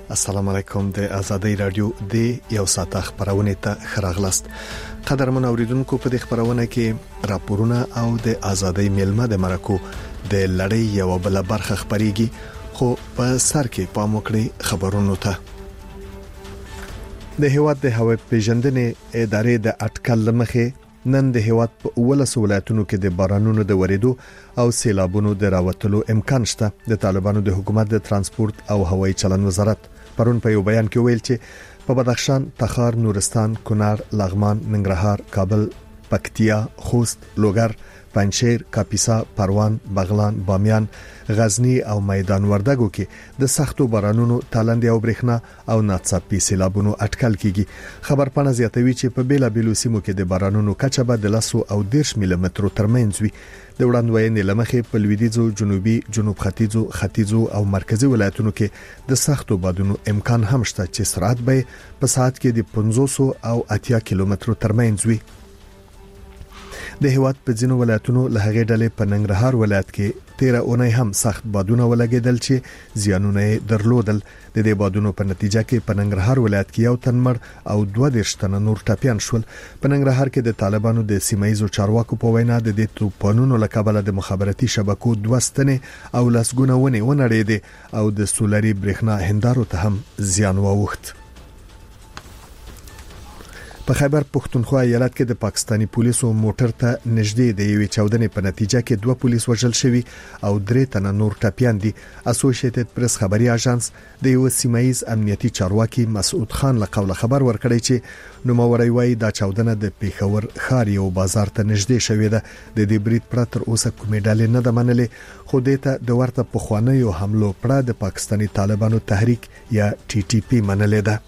السلام علیکم د آزادۍ رادیو د یو ساعت خبرونه ته خراغلاست. قدرمن اوریدونکو په دې خبرونه کې راپورونه او د آزادۍ میلمه د مرکو د لړۍ یو بل برخه خبريږي، خو په سر کې پام وکړئ خبرونو ته. د هیواد د هوایي پیژندنې ادارې د اټکل لمخې نن د هیواد په 19 ولایتونو کې د بارانونو د وریدو او سیلابونو د راوتلو امکان شته. د طالبانو د حکومت د ترانسپورت او هوایي چلن وزارت پرون په یو بیان کې ویل چې په بدخشان، تخار، نورستان، کونړ، لغمان، ننګرهار، کابل، پکتیا، خوست، لوګر، پنجشیر، کاپیسا، پروان، بغلان، بامیان، غزنی او میدان وردګو کې د سختو بارانونو، تالندې او برېښنا او ناڅاپي سیلابونو اټکل کیږي. خبرپاڼه زیاتوي چې په بیلابېلو سیمو کې د بارانونو کچه به د 10 او 10 ملي مترو ترمنځ وي. د وړاندوینې لمخې په لویدیځو، جنوبي، جنوب ختیځو او مرکزی ولایتونو کې د سختو بادونو امکان هم شته چې سرعت به په ساعت کې د 500 او 80 کیلومترو ترمنځ وي. د هیواد په ځینو ولایتونو له هغې ډلې په ننګرهار ولایت کې 13 اونۍ هم سخت بادونه ولګېدل چې زیانونه درلودل. د دې بادونو په نتیجه کې په ننګرهار ولایت کې یو تن مړ او 22 تنه نور ټپيان شول. په ننګرهار کې د طالبانو د سیمایي چارواکو په وینا د دې توپانونو له کبله د مخابراتي شبکو 2 ستنې او لسګونه ونړېدې او د سولري برېښنا هندارو ته هم زیان واوښت. په خیبر پښتونخوا ایالت کې د پاکستانی پولیسو موټر ته نږدې د یوې چاودنې په نتیجه کې 2 پولیس وژل شوي او 3 تنه نور ټپيان دي. اسوسییټډ پریس خبري اژانس د یو سیمایي امنیتي چارواکي مسعود خان له قوله خبر ورکړی چې نوموړی وايي دا چاودنه د پیښور ښار یو بازار ته نږدې شوې ده. د دې برید پرته تر اوسه کومې ډلې نه ده منلې، خو دته د ورته پخوانیو حملو پر د پاکستانی طالبانو تحریک یا TTP منلې ده.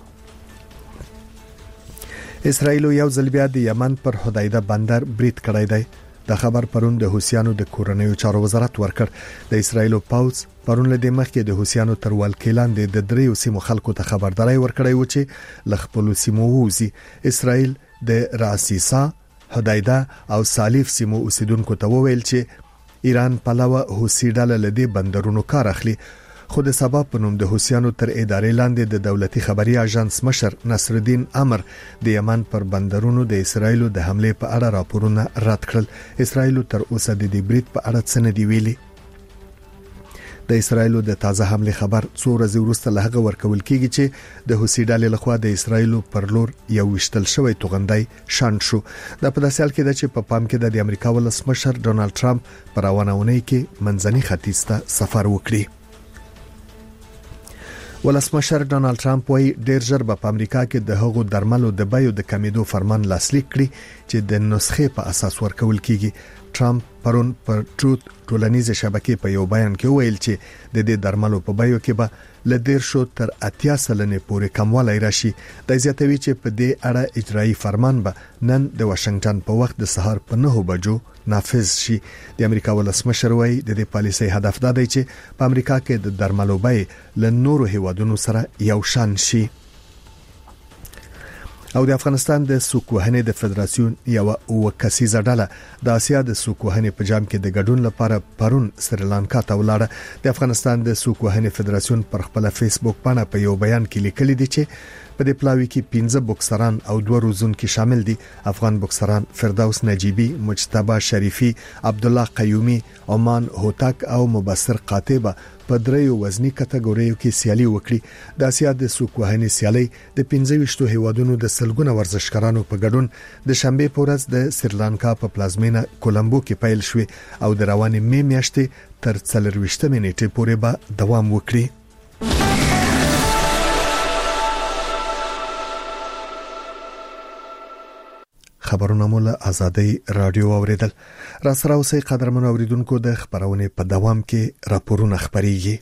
اسرائیل یو ځل بیا د یمن پر حدیده بندر برید کړی دی. د خبر پرون د حوثیانو د کورنیو چارو وزارت ورکړ. د اسرائیل پاوز پرون له دې مخکې د حوثیانو تر ولکې لاندې د 3 سیمو خلکو ته خبرداري ورکړی و چې لخپل سیمو ووزي. اسرائیل د راسیسا، حدیده او سالیف سیمو اوسیدونکو ته وویل چې ایران پلوه حوثی ډله له دې بندرونو کار اخلي. خو د سبا په نوم د حوثیانو تر ادارې لاندې د دولتي خبري اژانس مشر نصر الدین امر د یمن پر بندرونو د اسرائیل د حمله په اړه راپورونه رد کړل. اسرائیل تر اوسه د دې برید په اړه څه نه دی ویلي. د اسرائیل د تازه حمله خبر څو ورځې وروسته له هغه ورکول کیږي چې د حوثی ډلې لخوا د اسرائیل پر لور یو وشتل شوی توغندای شان شو. د په داسې حال کې چې په پام کې د امریکا ولسمشر ډونالد ټرمپ پر روانونه کې منځني ختیځ ته سفر وکړي. ولسمشر ډونالد ټرمپ وايي ډیر ژر په امریکا کې د هغو درملو د بیو د کمیدو فرمان لاسلیک کړي چې د نسخې په اساس ورکول کیږي. ټرمپ پرون پر ټروت ټولنیزه شبکې په یو بیان کې ویل چې د دې درملو په بیو کې به ل 10 تر 80 سلنه پورې کموالی راشي. د زیاتوي چې په دې اړه اجرایی فرمان به نن د واشنگټن په وخت د سهار په 9 بجو نافذ شي. د امریکا ولسمشر وايي د دې پالیسۍ هدف دا دی چې په امریکا کې د درملو بیې له نورو هیوادونو سره یو شان شي. او د افغانستان د سوکوهنې د فدراسیون یو وکسیزه ډله د اسیا د سوکوهنې په جام کې د ګډون لپاره پرون سریلانکا ته ولاړه. د افغانستان د سوکوهنې فدراسیون پر خپل فیسبوک باندې په یو بیان کې لیکلي دي چې په دې پلاوي کې 15 بوکسران او 2 روزونکي شامل دي. افغان بوکسران فردوس نجیبی، مجتبی شریفی، عبد الله قیومی، عمان هوتک او مبصر قاتبه په 3 وزنی کټګوریو کې سیالي وکړي. د اسیا د سوکوهنې سیالي د 25 هیوادونو د سلګونه ورزشکارانو په ګډون د شنبه په ورځ د سریلانکا په پلازمینه کولمبو کې پیل شوه او د روانې می میاشتې تر 24 نیټې پورې به دوام وکړي. خبرونه مول آزادۍ رادیو اوریدل. را سره اوسې قدرمن اوریدونکو د خبرونه په دوام کې راپورونه خبريږي.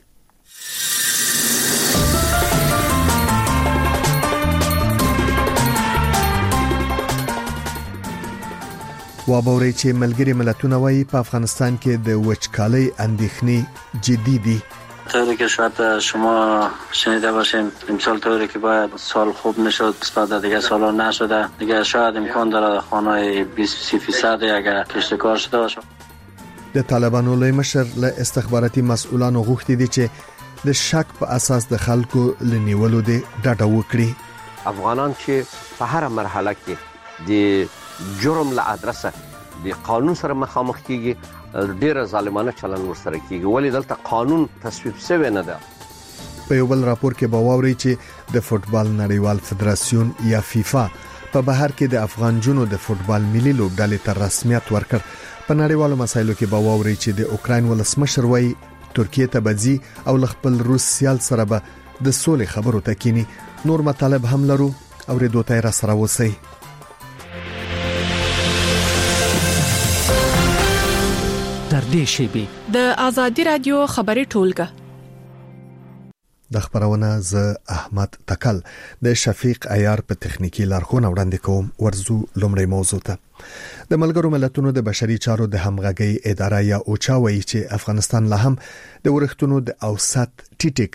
وابوري چې ملګری ملتونه وايي په افغانستان کې د وچکالۍ اندېښنې جدي دي. طوری که شاید شما شنیده باشیم امسال طوری که باید سال خوب نشد بعد دیگه سالا نشده دیگه شاید امکان داره خانه‌های 20% اگر کشتکار شده باشه. د طالبانو لوی مشر له استخباراتي مسؤلانو غوښتي دي چې د شک په اساس د خلکو لنیولو د ډاډه وکړي. افغانان چې په هر مرحله کې د جرم له ادرسه د قانون سره مخامخ کیږي، ډیر ظالمانه چلن ورسره کیږي، ولی دلته قانون تصویب شوی نه ده. په یو بل راپور کې باوري چې د فوتبال نړیوال فدراسیون یا فیفا په بهر کې د افغان جنو د فوتبال ملي لوبډلې ته رسمیت ورکړ. په نړیوالو مسایلو کې باوري چې د اوکراین ولسمشر وایي ترکیه ته بځي او خپل روس سیال سره به د سولې خبرو ته کینی. نور مطالب هم لرو او ردوته را سره وسی. تر دې شی د ازادي رادیو خبري ټولګه د خبرونه ز احمد تکل د شفیق عیار په تخنیکی لارښوونه وړاندې کوم. ورزو لومړی موضوع ته د ملګرو ملتونو د بشري چارو د همغږي اداره یا اوچا وایي چې افغانستان لا هم د ورښتونو د اوسط ټیټه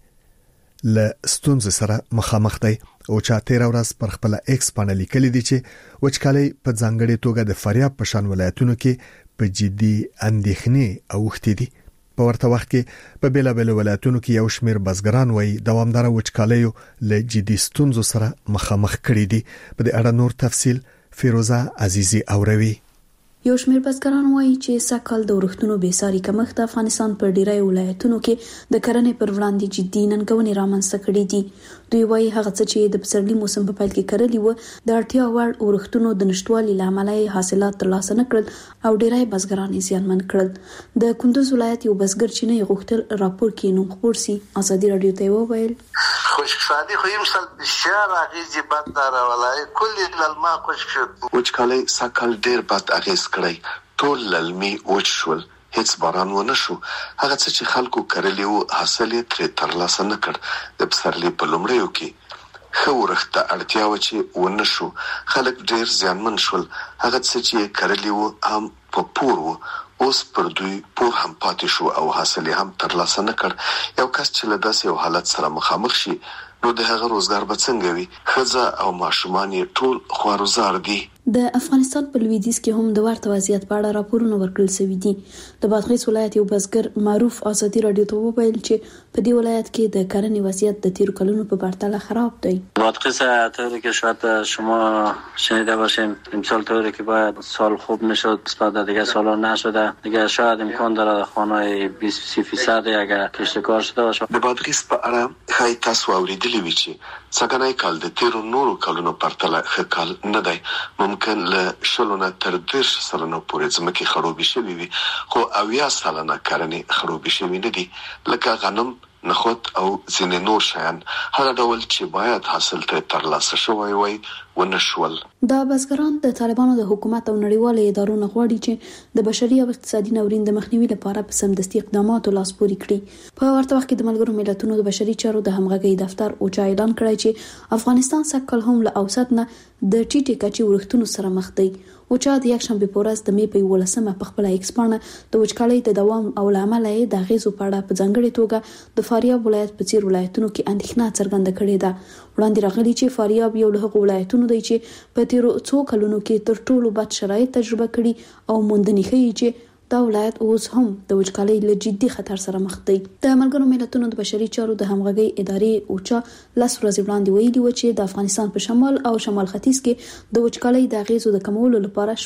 کچې له ستونزې سره مخامخ دی. اوچا 13 ورځ پر خپل ایکس باندې لیکلي دي چې وچکالي په ځانګړي توګه د فاریاب په شان ولایتونو کې په جدي اندېښنې اوښتې دي. په ورته وخت کې په بیلابل ولایتونو کې یو شمېر بزګران وایي دوامدار وچکالیو له جدي ستونزو سره مخامخ کړي دي. په دې اړه نور تفصیل فیروزه عزیزی اوروي. یو شمېر بزګران وایي چې سږکال د ورښتونو بېساري کمښت د افغانستان په ډیری ولایتونو کې د کرنې پر وړاندې جدي ننګونې رامنځته کړي دي. دوی وایي هغه څه چې د پسرلي موسم په پیل کې کرلي و د اړتیا وړ ورښتونو د نشټوالي له امله حاصلات ترلاسه نه کړل او ډیری بزګران یې زیانمن کړل. د کندوز ولایت یو بزګر چې نه غوښتل راپور کې نوم خپور سي ازادي رادیو ته وویل خوشحالي خو یم سل بسیار اغیزی بد داره ولای کلی للما خوش شد. وچکالي ساکل ډیر بد اغیز کړی، ټول للمي وچ شول، هیڅ باران ونه شو. هغه څه چې خلکو کرلی وو حاصل یې ترې ترلاسه نه کړ. د پسرلي په لومړیو کې ښه ورښت ته اړتیا و چې ونه شو، خلک ډیر زیانمن شول. هغه څه چې کرلی وو هم په پور وو، اوس پر دوی پور هم پاتې شو او حاصل یې هم ترلاسه نه کړ. یو کس چې له داسې یو حالت سره مخامخ شي نو د هغه روزګار به څنګه وي؟ ښځه او ماشومان یې ټول خوارزار دي. د افغانستان په لویدیځ کې هم د ورته وضعیت په اړه راپورونه ورکړل شوي دي. د بادغیس ولایت یو بزګر معروف ازادي رادیو ته وویل چې په دې ولایت کې د کرنې وضعیت د تیر کلونو په پرتله خراب دی. بادغیس طوری که شاید شما شنیده باشین امسال طوری که باید سال خوب نشد بعد دیگه سالا نشده، دیگه شاید امکان داره خانه‌های 20% اگر کشتکار شده باشه. د بادغیس په اړه خای تاسو اوریدلی وی چې څنګه کال د تیرو نورو کلونو پرتله ښه کال نه دی. ممکن له شلونه تر 10 سلنه پورې ځمکې خړوبې شوې وي، خو 80 سلنه کرنې خړوبې شوې نه دي، لکه غنم، نخود او ځینې نور شیان. هغه ډول چې باید حاصل ته ترلاسه شوی وای ونه شول. دا بزګران د طالبانو د حکومت او نړیوالو ادارو نه غواړي چې د بشري او اقتصادي ناورین د مخنیوي لپاره په سمدستي اقداماتو لاس پورې کړي. په ورته وخت کې د ملګرو ملتونو د بشري چارو د همغږي دفتر اوچا اعلان کړی چې افغانستان سږکال هم له اوسط نه د ټیټې کچې ورښتونو سره مخ دی. اوچا د یکشنبه په ورځ د می په 11مه په خپل ایکس باندې د وچکالۍ د دوام او لامل یې د غیزو په اړه په ځانګړي توګه د فاریاب ولایت په څیر ولایتونو کې اندېښنه څرګنده کړې ده. وړاندې راغلي چې فاریاب یو له هغو ولایتونو دی چې په تیرو څو کلونو کې تر ټولو بد شرایط تجربه کړي او موندنې ښیي چې دا ولایت اوس هم د وچکالۍ له جدي خطر سره مخ دی. د ملګرو ملتونو د بشري چارو د همغږي ادارې اوچا لس ورځې وړاندې ویلي و چې د افغانستان په شمال او شمال ختیځ کې د وچکالۍ د اغیزو د کمولو لپاره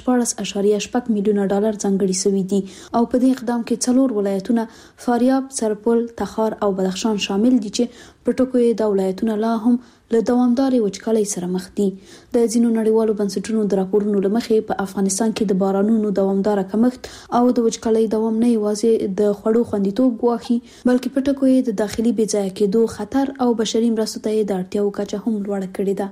14.8 میلیونه ډالر ځانګړي شوي دي او په دې اقدام کې 4 ولایتونه فاریاب، سرپل، تخار او بدخشان شامل دي چې په ټکو یې د ولایتونه لا هم له دوامدارې وچکالۍ سره مخ دي. د ځینو نړیوالو بنسټونو د راپورونو له مخې په افغانستان کې د بارانونو دوامداره کمښت او د وچکالۍ دوام نه یوازې د خوړو خوندیتوب ګواښي بلکې په ټکو یې د داخلي بې ځایه کېدو خطر او بشري مرستو ته د اړتیاو کچه هم لوړه کړې ده.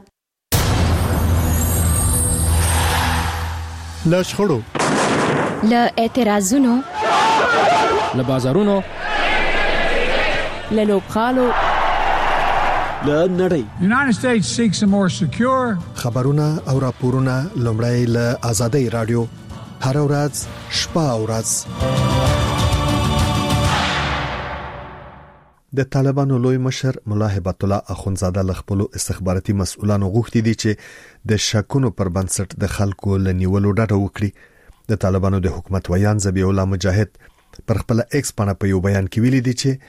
له شخړو، له اعتراضونو، له بازارونو، له لوبغالو، له نړۍ. United States seeks a more secure. خبرونه او راپورونه لومړی له ازادي رادیو هر ورځ شپه او ورځ. د طالبانو لوی مشر مولا هبت الله اخونزاده له خپل استخباراتي مسؤلانو غوښتي دي چې د شکونو پر بنسټ د خلکو لنیولو ډاډه وکړي. د طالبانو د حکومت ویان ذبیح الله مجاهد پر خپل ایکس باندې په یو بیان کې ویلي دي چې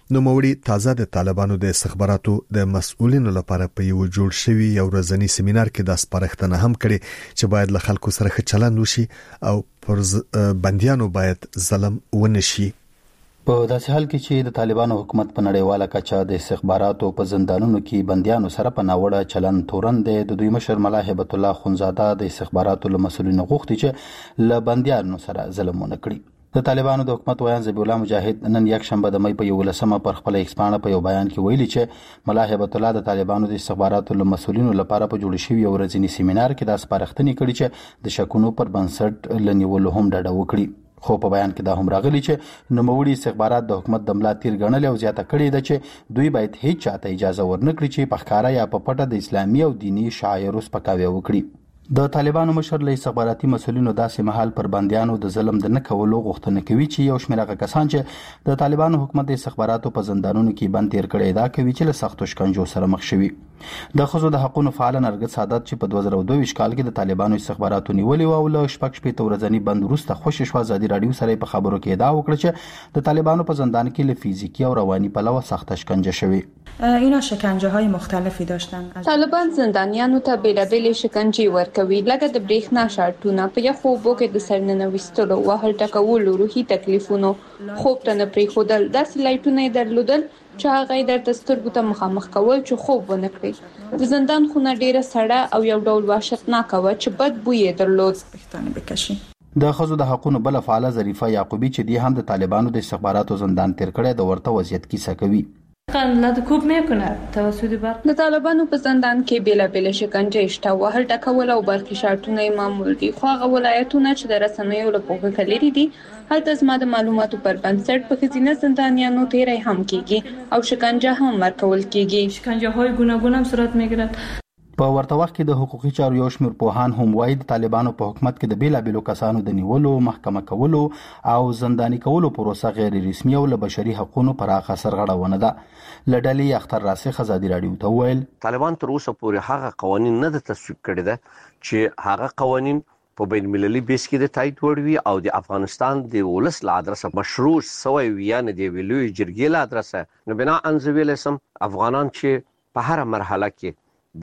نوموړي تازه د طالبانو د استخباراتو د مسؤلینو لپاره په یو جوړ شوی یو ورځنی سیمینار کې د سپارښتنه هم کړې چې باید له خلکو سره ښه چلند وشي او پر بنديانو باید ظلم ونشي. په داسې حال کې چې د طالبانو حکومت په نړیواله کچه د استخباراتو په زندانونو کې بنديانو سره په ناوړه چلند تورن دی، د دوی مشر ملا هیبت الله خونزاده د استخباراتو له مسؤلینو غوښتي چې له بنديانو سره ظلم ونه کړي. د طالبانو د حکومت ویان ذبیح الله مجاهد نن یک شنبه د مې په 11 پر خپل ایکسپانه په یو بیان کې ویلي چې ملا هیبت الله د طالبانو د استخباراتو له مسؤلینو لپاره په جوړ شوی یو ورځنی سیمینار کې د سپارښتنې کړې چې د شکونو پر بنسټ لنیولو هم ډاډه وکړي. خو په بیان کې دا هم راغلی چې نوموړي استخبارات د حکومت د ملا تیر ګڼل او زیاته کړې ده چې دوی باید هیڅ چاته اجازه ورنکړي چې په ښکارا یا په پټه د اسلامي او دینی شعایرو سپکاوی وکړي. د طالبانو مشر له استخباراتي مسؤلینو داسې مهال پر بنديانو د ظلم د نه کولو غوښتنه کوي چې یو شمېر هغه کسان چې د طالبانو حکومت د استخباراتو په زندانونو کې بند تیر کړي دا کوي چې له سختو شکنجو سره مخ شوي. د ښځو د حقوقو فعال نرګس سعادت چې په 2022 کال کې د طالبانو استخباراتو نیولې او له شپږ شپې ورځنی بند وروسته خوشی شو ازادي رادیو سره په خبرو کې دا وکړه چې د طالبانو په زندان کې له فیزیکی او رواني پلوه سخت شکنجه شوي. اینا شکنجه های مختلفی داشتن. طالبان زندانیانو ته بیلابیل شکنجه ورکوي، لکه د برېښنا شارټونه، په یخو اوبو کې د سرننه ویستلو، وهل ټکولو، روحي تکلیفونو، خوب ته نه پرېښودل، داسې لایټونه یې درلودل چې هغه درته سترګو ته مخامخ کول چې خوب ونه کړي. د زندان خونه ډیره سړه او یو ډول وحشتناکه وه چې بد بوی یې درلود. د ښځو د حقوقو بل فعاله ظریفه یعقوبی چې دی هم د طالبانو د استخباراتو زندان تیر کړی د ورته وضعیت کیسه کوي. د طالبانو په زندان کې بیلابیل شکنجه شته، وهل ټکول او برخي شارټونه یې معمول دي. خو هغه ولایتونه چې د رسنیو له پوښښ لري دي هلته زما د معلوماتو پر بنسټ په ښځینه زندانیانو تیری هم کیږي او شکنجه هم ورکول کیږي. شکنجه های گوناگون هم صورت میگیرد. په ورته وخت کې د حقوقي چارو یو شمېر پوهان هم وایي د طالبانو په حکومت کې د بیلابیلو کسانو د نیولو، محکمه کولو او زنداني کولو پروسه غیر رسمي او له بشري حقوقو پراخه سرغړونه ده. لډلې اختر راسخ ازادي رادیو ته ویل طالبان تر اوسه پورې هغه قوانين نه د تصویب کړي ده چې هغه قوانين په بین المللي بیس کې د تایید وړ وي او د افغانستان د ولس له ادرسه مشروع سوی وي، یعنی د ویلوی جرګې له ادرسه. نو بنا انځویل سم افغانان چې په هر مرحله کې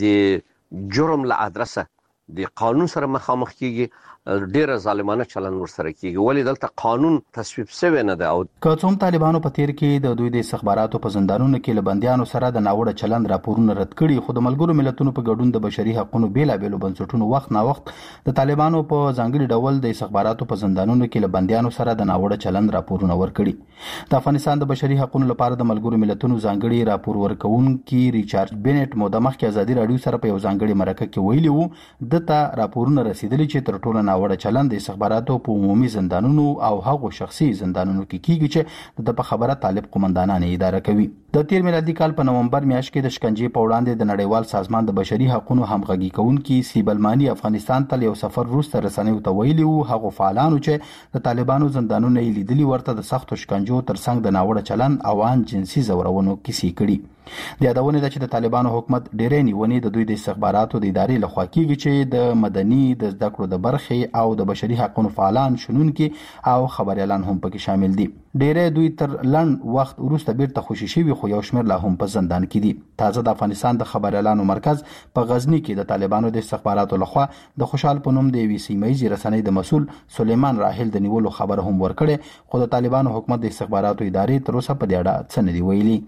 د جرم له ادرسه د قانون سره مخامخ کیږي، ډیره ظالمانه چلند ورسره کیږي، ولی دلته قانون تصویب شوی نه ده. او که څوم طالبانو په تیر کې د دوی د استخباراتو په زندانونو کې له بنديانو سره د ناوړه چلند راپورونه رد کړي، خو د ملګرو ملتونو په ګډون د بشري حقوقو بیلابیلو بنسټونو وخت نا وخت د طالبانو په ځانګړي ډول د استخباراتو په زندانونو کې له بنديانو سره د ناوړه چلند راپورونه ورکړي. د افغانستان د بشري حقوقو لپاره د ملګرو ملتونو ځانګړي راپور ورکونکي ریچارډ بینټ مو د مخکې ازادي رادیو سره په یو ځانګړي مرکه کې ویلي وو دته راپورونه رسیدلي چې تر ټولو ناوړه چلند د استخباراتو په عمومي زندانونو او هغو شخصي زندانونو کې کیږي چې د خبره طالب قومندانان اداره کوي. د تیر میلادي کال په نومبر میاشت کې د شکنجې په وړاندې د نړیوال سازمان د بشري حقوقو همغږي کوونکي سیبلمانی افغانستان ته یو سفر وروسته رسنیو ته ویلي وو هغه فعالانو چې د طالبانو زندانونه یې لیدلي ورته د سختو شکنجو ترڅنګ د ناوړه چلند او ان جنسي زورونو کیسې کړي. د یادونه ده چې د طالبانو حکومت ډېرې نیونې د دوی د استخباراتو د ادارې لخوا کیږي چې د مدني د زده کړو د برخې او د بشري حقوقو فعالان شنونکي او خبريالان هم پکې شامل دي. ډېرې دوی تر لنډ وخت وروسته بیرته خوشي شوي خو یو شمېر لا هم په زندان کې دي. تازه د افغانستان د خبريالانو مرکز په غزني کې د طالبانو د استخباراتو لخوا د خوشحال په نوم د یوې سیمه‌یزې رسنۍ د مسؤل سلیمان راحل د نیولو خبر هم ورکړې، خو د طالبانو حکومت د استخباراتو ادارې تر اوسه په دې اړه څه نه دي ویلي.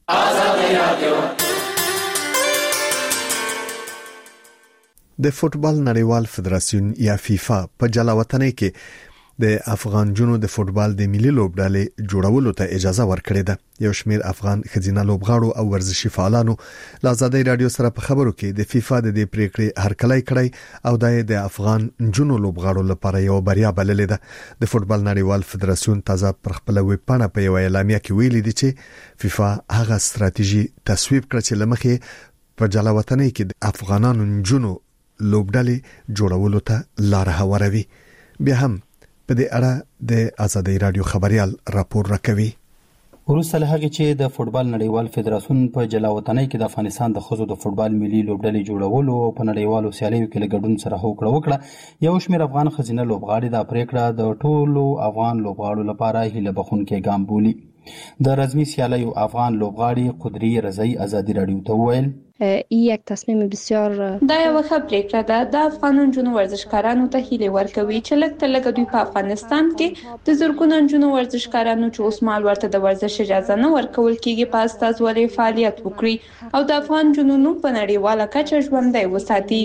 د فوتبال نړیوال فدراسیون یا فیفا په جلاوطنۍ کې د افغان جنو د فوتبال د ملي لوبډلې جوړولو ته اجازه ورکړې ده. یو شمېر افغان خزینه لوبغاړو او ورزشي فعالانو له آزادۍ رادیو سره په خبرو کې د فیفا د دې پریکړې هرکلی کړی او د افغان جنو لوبغاړو لپاره یو بریا بللې ده. د فوتبال نړیوال فدراسیون تازه پر خپل ویب پاڼه په یو اعلامیه کې ویلي دي چې فیفا هغه ستراتیژي تصویب کړ چې لمخې په جلاوطنۍ کې د افغانانو جنو لوبډلې جوړولو ته لار هواروي. بیا هم په دې اړه د آزادۍ رادیو خبريال راپور راکوي. وروسته له هغې چې د فوتبال نړیوال فدراسیون په جلاوطنۍ کې د افغانستان د ښځو د فوتبال ملي لوبډلې جوړولو او په نړیوالو سیالیو کې له ګډون سره هوکړه وکړه، یو شمېر افغان ښځینه لوبغاړي دا پریکړه د ټولو افغان لوبغاړو لپاره هیله بخښونکی ګام بولي. د رزمي سیالیو افغان لوبغاړي قدري رضایی ازادي رادیو ته وویل این یک تصمیم بسیار دا یو ښه پریکړه ده. د افغان نجونو ورزشکارانو ته هیله ورکوي چې لږ تر لږه دوی په افغانستان کې د زرګونو نجونو ورزشکارانو چې اوس مهال ورته د ورزش اجازه نه ورکول کیږي په استازولۍ فعالیت وکړي او د افغان نجونو په نړیواله کچه ژوندۍ وساتي.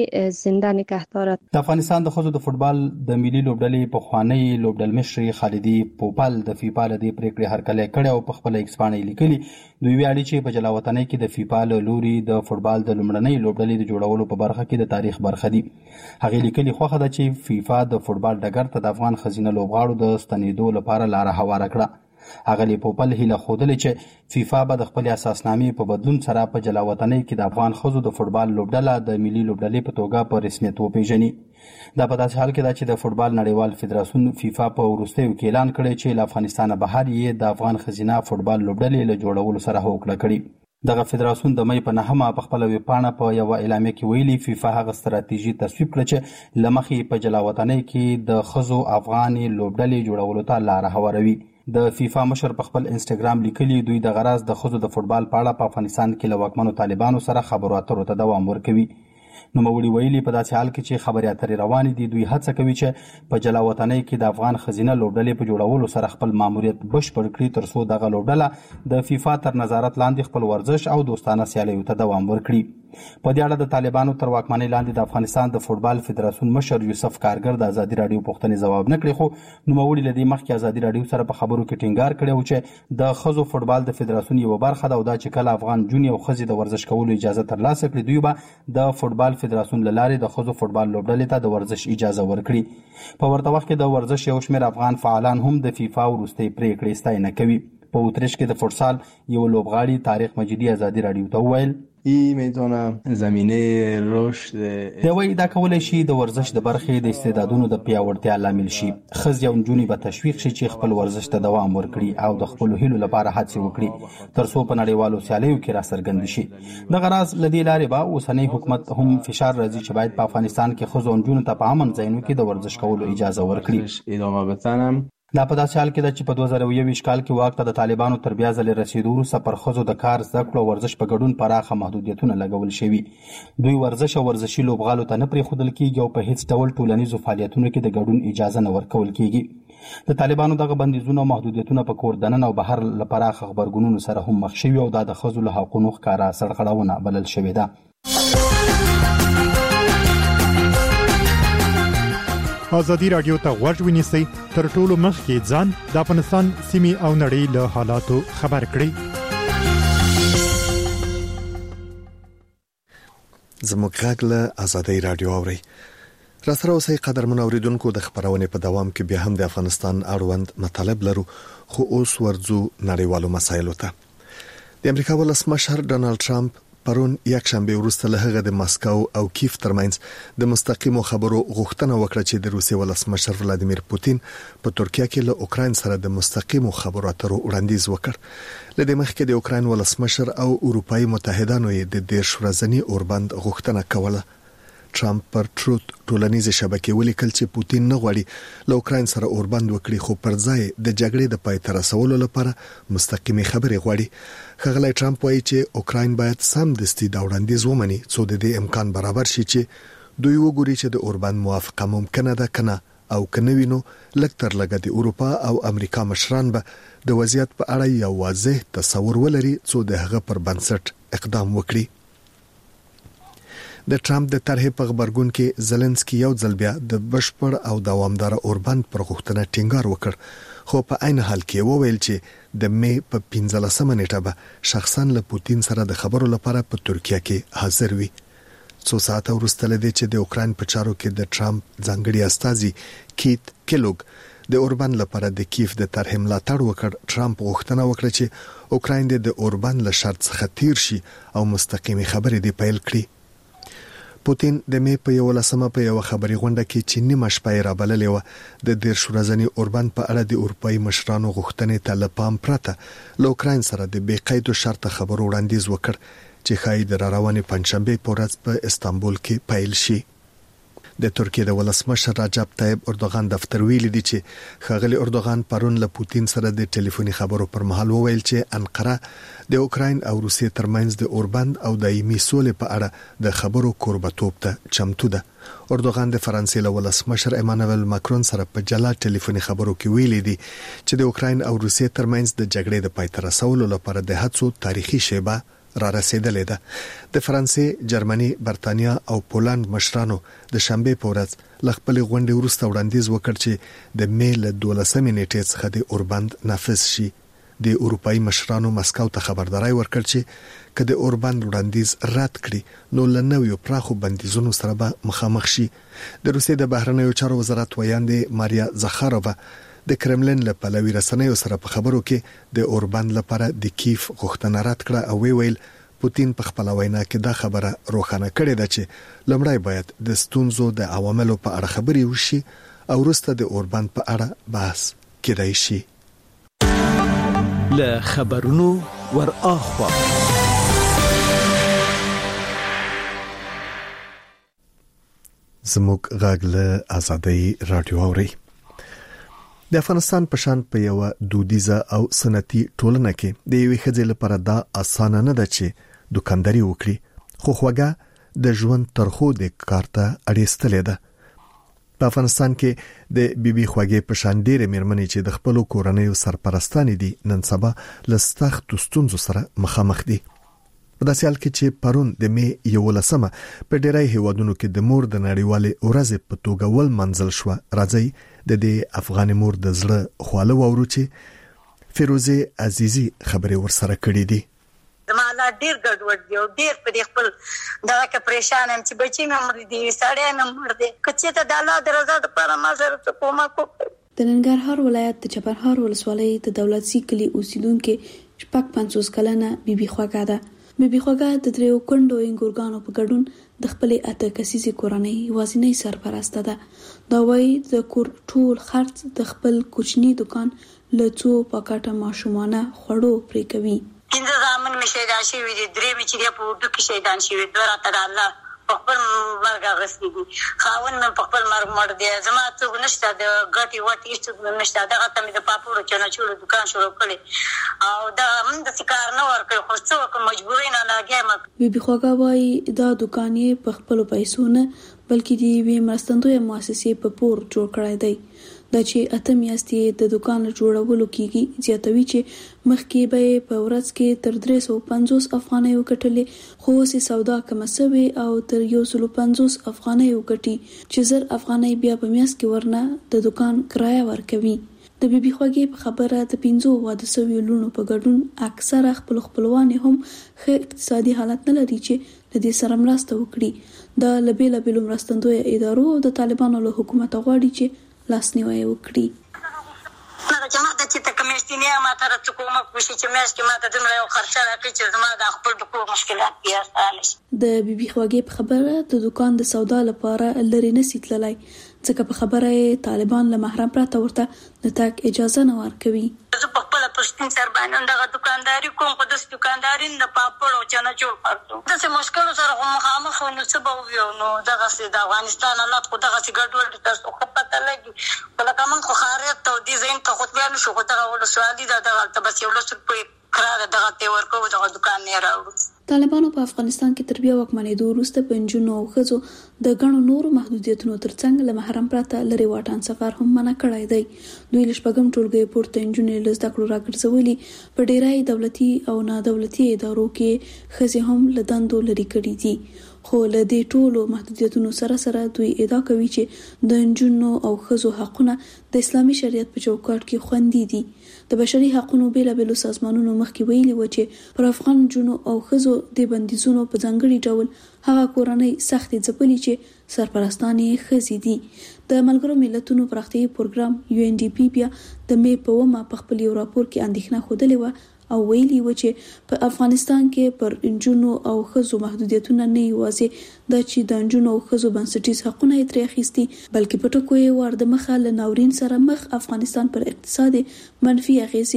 زنده نگهدارد. د افغانستان د ښځو د فوټبال د ملي لوبډلې پخوانی لوبډلمشرې خالدي پوپل د فیفا له دې پریکړې هرکلی کړی او په خپل ایکس باندې لیکلي دوی ویاړي چې په جلاوطنۍ کې د فیفا له لوري د فوټبال د لومړنۍ لوبډلې د جوړولو په برخه کې د تاریخ برخه دي. هغه لیکلي خوښه ده چې فیفا د فوټبال ډګر ته د افغان ښځینه لوبغاړو د ستنېدو لپاره لاره هواره کړه. هغه پوپل هیله ښودلې چې فیفا به د خپل اساسنامې په بدلون سره په جلاوطنۍ کې د افغان ښځو د فوټبال لوبډله د ملي لوبډلې په توګه په رسمیت وپیژني. دا په داسې حال کې ده چې د فوټبال نړیوال فدراسیون فیفا په وروستیو کې اعلان کړی چې له افغانستانه بهر یې د افغان ښځینه فوټبال لوبډلې له جوړولو سره هوکړه کړې. دغه فدراسیون د مې په 9 په خپل ویبپاڼه په یو اعلامیه کې ویلي فیفا هغه ستراتیژي تصویب کړه چې لمخې په جلاوطنۍ کې د ښځو افغاني لوبډلې جوړولو ته لاره هواروي. د فیفا مشر په خپل انسټاګرام لیکلي دوی د غرض د ښځو د فوټبال په اړه په افغانستان کې له واکمنو طالبانو سره خبرو اترو ته دوام ورکوي. نوموړي ویلي په داسې حال کې چې خبرې اترې روانې دي دوی هڅه کوي چې په جلاوطنۍ کې د افغان ښځینه لوبډلې په جوړولو سره خپل ماموریت بشپړ کړي ترڅو دغه لوبډله د فیفا تر نظارت لاندې خپل ورزش او دوستانه سیالیو ته دوام ورکړي. په دې اړه د طالبانو تر واکمنۍ لاندې د افغانستان د فوټبال فدراسیون مشر یوسف کارګر د ازادي رادیو پوښتنې ځواب نه کړی، خو نوموړي له دې مخکې ازادي رادیو سره په خبرو کې ټینګار کړی و چې د ښځو فوټبال د فدراسیون یوه برخه ده او دا چې کله افغان نجونې او ښځې د ورزش کولو اجازه ترلاسه کړي دوی به د فوټبال فدراسیون له لارې د ښځو فوټبال لوبډلې ته د ورزش اجازه ورکړي. په ورته وخت کې د ورزش یو شمېر افغان فعالان هم د فیفا وروستۍ پریکړې ستاینه کوي. په اتریش کې د فوټسال یو لوبغاړي طارق مجیدی ازادي رادیو ته وویل این میتونه زمینه رشد دوی دا کولای شي د ورزش د برخې د استعدادونو د پیاوړتیا لامل شي. ښځې او نجونې به تشویق شي چې خپل ورزش ته دوام ورکړي او د خپلو هیلو لپاره هڅې وکړي ترڅو په نړیوالو سیالیو کې راڅرګند شي. دغه راز له دې لارې به اوسنی حکومت هم فشار راځي چې باید په افغانستان کې ښځو او نجونو ته په امن ځایونو کې د ورزش کولو اجازه ورکړي. ادامه بدن دا په داسې حال کې ده چې په 2021 کال کې واک ته د طالبانو تر بیا ځلې رسېدو وروسته پر ښځو د کار زده کړو او ورزش په ګډون پراخه محدودیتونه لګول شوي. دوی ورزش او ورزشي لوبغالو ته نه پرېښودل کېږي او په هیڅ ډول ټولنیزو فعالیتونو کې د ګډون اجازه نه ورکول کېږي. د طالبانو دغه بندیزونه او محدودیتونه په کور دننه او بهر له پراخه غبرګونونو سره هم مخ شوي او دا د ښځو له حقونو ښکاره سرغړونه بلل شوې ده. ازادي رادیو ته غوږ ونیسئ، تر ټولو مخکې ځان د افغانستان سیمې او نړۍ له حالاتو خبر کړئ. زموږ غږ له ازادي رادیو اورئ. را سره اوسئ قدرمن اوریدونکو، د خبرونې په دوام کې بیا هم د افغانستان اړوند مطالب لرو، خو اوس ورځو نړیوالو مسایلو ته. د امریکا ولسمشر ډونالد ټرمپ پرون یک شنبه وروسته له هغه د مسکو او کیف ترمنځ د مستقیمو خبرو غوښتنه وکړه چې د روسیې ولسمشر ولادیمیر پوتین په ترکیه کې له اوکراین سره د مستقیمو خبرو اترو وړاندیز وکړ. له دې مخکې د اوکراین ولسمشر او اروپאי متحدانو یې د 10 ورځني اوربند غوښتنه کوله. ټرمپ پر ټروت ټولنیزې شبکې ولیکل چې پوتین نه غواړي له اوکراین سره اوربند وکړي، خو پر ځای د جګړې د پای ته رسولو لپاره مستقیمي خبرې غواړي. ښاغلی ټرمپ وایي چې اوکراین باید سمدستي دا وړاندیز ومني څو د دې امکان برابر شي چې دوی وګوري چې د اوربند موافقه ممکنه ده کنه، او کنه وینو لږ تر لږه د اروپا او امریکا مشران به د وضعیت په اړه یو واضح تصور ولري څو د هغه پر بنسټ اقدام وکړي. د ټرمپ د طرحې په غبرګون کې زلنسکي یو ځل بیا د بشپړ او دوامدار اوربند پر غوښتنه ټینګار وکړ، خو په عین حال کې وویل چې د مې په 15 نیټه به شخصا له پوتین سره د خبرو لپاره په ترکیه کې حاضر وي. څو ساعته وروسته لدې چې د اوکراین په چارو کې د ټرمپ ځانګړي استازي کیت کلوګ د اوربند لپاره د کیف د طرحې ملاتړ وکړ، ټرمپ غوښتنه وکړه چې اوکراین د اوربند له شرط څخه تیر شي او مستقیمي خبرې دی پیل کړي. پوتین د مې په 11 په یو خبري غونډه کې چې نیمه شپه را بللې و د 10 ورځني اوربند په اړه د اروپאי مشرانو غوښتنې ته له پام پرته له اوکراین سره د بې قید شرط خبرو وړاندیز وکړ چې ښایي د روانې پنځشنبه په ورځ په استانبول کې پیل شي. د ترکیه د ولسمشر رجب طيب اردوغان دفتر ویلي دی چې ښاغلي اردوغان پرون له پوتین سره د ټلیفوني خبرو پر مهال وویل چې انقره د اوکراین او روسیې ترمنځ د اوربند او دایمي سولې په اړه د خبرو کوربتوب ته چمتو ده. اردوغان د فرانسې له ولسمشر ایمانوئل ماکرون سره په جلا ټلیفوني خبرو کې ویلي دی چې د اوکراین او روسیې ترمنځ د جګړې د پای ته رسولو لپاره د هڅو تاریخي شیبه را رسیدلې ده. د فرانسې، جرمني، برتانیا او پولند مشرانو د شنبه په ورځ ل خپل غونډې وروسته وړاندیز وکړ چې د می له 12 نیټې څخه د اوربند نافذ شي. د اروپאי مشرانو مسکو ته خبرداري ورکړ چې کله اوربند وړاندیز رد کړي نو لنویو پراخو بندیزونو سره به مخامخ شي. د روسیې د بهرنیو چارو وزارت ویاندې ماریا زخارووا د کرملین له پلوي رسنیو سره په خبرو کې د اوربند لپاره د کیف غوښتنه رد کړه او ویل پوتین په خپل وینا کې دا خبره روښانه کړې ده چې لومړی باید د ستونزو د عواملو په اړه خبري وشي او وروسته د اوربند په اړه بحث کېدای شي. له خبرونو ور اخوا زموږ غږ له آزادۍ رادیو اوري. د افغانستان په شان په یو دودیزه او سنتي ټولنه کې د یوې ښځې لپاره دا اسانه نه ده چې دکانداري وکړي، خو خوږه د ژوند ترخو د کارته اړیستلې ده. په افغانستان کې د بیبي خوږې په شان ډېرې میرمنې چې د خپل کورنۍ سرپرستانې دي نن سبا له سخت ستونزو سره مخامخ دي. په داسې حال کې چې پرون د می 11 په ډېری هیوادونو کې د مور د نړیوالې ورځې په توګه ول منځل شو. راځي د دې افغان مور د زړه خواله وورو چې فیروزه عزیزی خبرې ورسره کړې دي. زمالا ډیر ګډوډ دی او ډیر په خپل دغه کې پریشان ام چې بچی مې مړ دي، سړی مې مړ دي، کچې ته د الله د رضا لپاره ما سره کومک وکړي. د ننګرهار ولایت د چپرهار ولسوالۍ د دولت سی کلی اوسیدونکو شپږ 50 کلنه بیبي خوږه ده. بیبي خوږه د دریو کندو انګورګانو په ګډون د خپل اته کسیزې کورنۍ وازنۍ سرپرسته ده. دا وایي د کور ټول خرڅ د خپل کوچني دکان له څو پاکټه ماشومانه خوړو پرې کوي. پنځه زامن مې شهیدان شوي دي، درې مې چې په اردو کې شهیدان شوي، دوه راته د الله په خپل مرګ اخیستي دي. خاوند مې په خپل مرګ مړ دی. زما څوک نشته، د ګټې وټې هېڅ نشته. دغه ته مې د پاپوړو چنچوړو دکان شروع کړی او دا هم داسې کار نه ورکوي، خو څه وکړم مجبوري نه لاګیا یم. بیبي خوږه وایي دا دکان یې په خپلو پیسو نه بلکې د یوې مرستندویه مؤسسې په پور جوړ کړی دی. دا چې اته میاشتې د دکان جوړولو کېږي. زیاتوي چې مخکې به په ورځ کې تر 350 افغانۍ وکټلې، خو اوس سودا کم شوی او تر 150 افغانۍ وکټي چې 1000 افغانۍ بیا په میاشت کې ورنه د دکان کرایه ورکوي. د بیبي خوږې په خبره د 15 واده شویو لونو په ګډون اکثره خپلوان هم ښه اقتصادي حالت نه لري چې د دې سره مرسته وکړي. د لبیلو مرستندویه ادارو او د طالبانو له حکومت غواړي چې لاسنیوي وکړي. نه جماعت چې تکمیشتنی ما ته راځي کومک وشي چې مېش کې ما ته دمره یو خرچه راکړي چې زما د خپل د کور مشکلات بیا حل شي. د بیبي خوږې په خبره د دکان د سودا لپاره لري نسی تللی، ځکه په خبره طالبان له محرم پرته ورته د تاک اجازه نه ورکوي. زه په خپل پښتون سر باندې دغه دکانداري کوم، خو د دکانداري نه پاپړ او چنچوړ پاتو د څه مشکل سره مخامخ نو څه به ویو. نو دغه د افغانستان حالات خو دغه ګډوډ تاسو خو پته لګي، ولکه موږ خو خاریت ته د زین ته خو بیا نشو، خو دغه ولسوالي دغه تبس یو لسل په قرار دغه ته ورکو دغه دکان نه راوړو. طالبانو په افغانستان کې تر بیا واکمنېدو وروسته په نجونو او ښځو د ګڼو نورو محدودیتونو ترڅنګ له محرم پرته لرې واټن سفر هم منع کړی دی. دوی له شپږم ټولګي پورته نجونې له زده کړو راګرځولي. په ډیری دولتي او نادولتي ادارو کې ښځې هم له دندو لرې کړي دي. خو له دې ټولو محدودیتونو سره سره دوی ادعا کوي چې د نجونو او ښځو حقونه د اسلامي شریعت په چوکاټ کې خوندي دي. د بشري حقوقو بیلابېلو سازمانونو مخکې ویلي و چې پر افغان نجونو او ښځو د بندیزونو په ځانګړي ډول هغه کورنۍ سختې ځپلي چې سرپرستان یې ښځې دي. د ملګرو ملتونو پراختیایي پروګرام UNDP بیا د می په 1 په خپل یو راپور کې اندېښنه ښودلې وه او ویلي و چې په افغانستان کې پر نجونو او ښځو محدودیتونه نه یوازې د چې د نجونو او ښځو بنسټیز حقونه یې ترې اخیستي، بلکې په ټکو یې ور د مخه له ناورین سره مخ افغانستان پر اقتصاد منفي اغیزې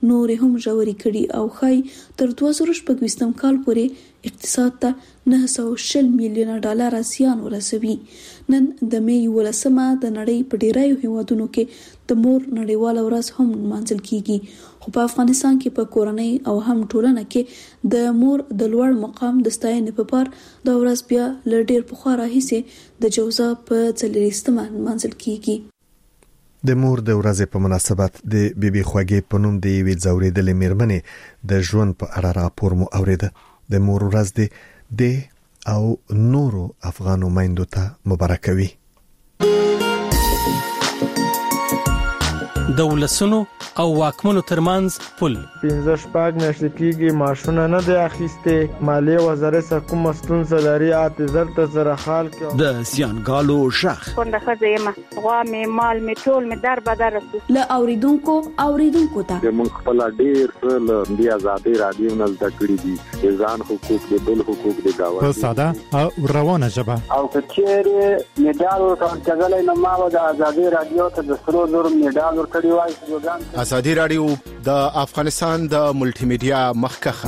نور هم ژورې کړي او خای تر 2024 کال پورې اقتصاد ته $910 میلیونه زیان ورسوي. نن د می 11مه د نړۍ په ډیرایو هیوادونو کې د مور نړیواله ورځ هم لمانځل کیږي، خو په افغانستان کې په کورنۍ او هم ټولنه کې د مور د لوړ مقام د ستاینې په پار د ورځ بیا له ډیر پخوا راهیسې د جوزا په 40مه لمانځل کیږي. د مور د ورځې په مناسبت د بیبي خوږې په نوم د یوې ځورېدلې میرمنې د ژوند په اړه راپور مو اوریده. د مور ورځ د او نورو افغانو میندو ته مبارک وي. د ولسونو او واکمنو ترمنځ پل 15 میاشتې کېږي ماشونه نه دی اخیسته، مالیه وزارت سره کوم ستونزه لري اعتذار ته سره حال کې د زیانګالو شخ څنګه خزه غوا می مال می ټول می در بدر له اوریدونکو ته موږ خپل ډیر څه د آزادۍ رادیو نه زده کړی دي، ځان حقوق د بل حقوق د گاوه په ساده او روانه ژبه او کچېره میډال ورکړل نو ما د آزادۍ رادیو ته د سرو زر میډال ورکړی وای. آزادی رادیو د افغانستان د ملټي میډیا مخکخه.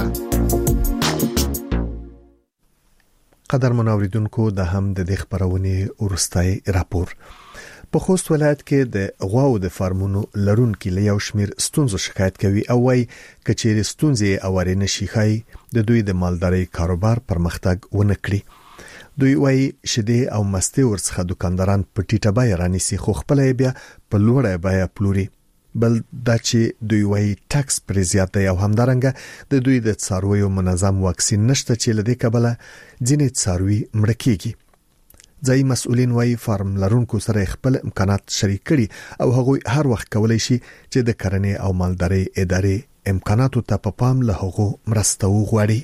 قدر منوریدونکو د هم د دې خبرونه ورستای راپور. په خوست ولایت کې د غواو د فارمونو لرونکو له یو شمیر ستونزو شکایت کوي او وايي کچېر ستونزې اورې نشي خای د دوی د مالداري کاروبار پرمختګ ونه کړي. دوی وايي شیدې او مستي ورڅخه دکانداران په ټیټه بیه رانیسي، خو خپل بیا په لوړه بیه پلوري. بل دا چې دوی وايي ټاکس پر زیات دی او همدارنګه د دوی د څارویو منظم واکسین نشته چې لدې کبله ځینې څاروي مړه کیږي. ځای مسؤلین وايي فارم لرونکو سره خپل امکانات شریک کړي او هغه هر وخت کولای شي چې د کرنې او مالداري ادارې امکاناتو ته په پام له هغو مرسته وغواړي.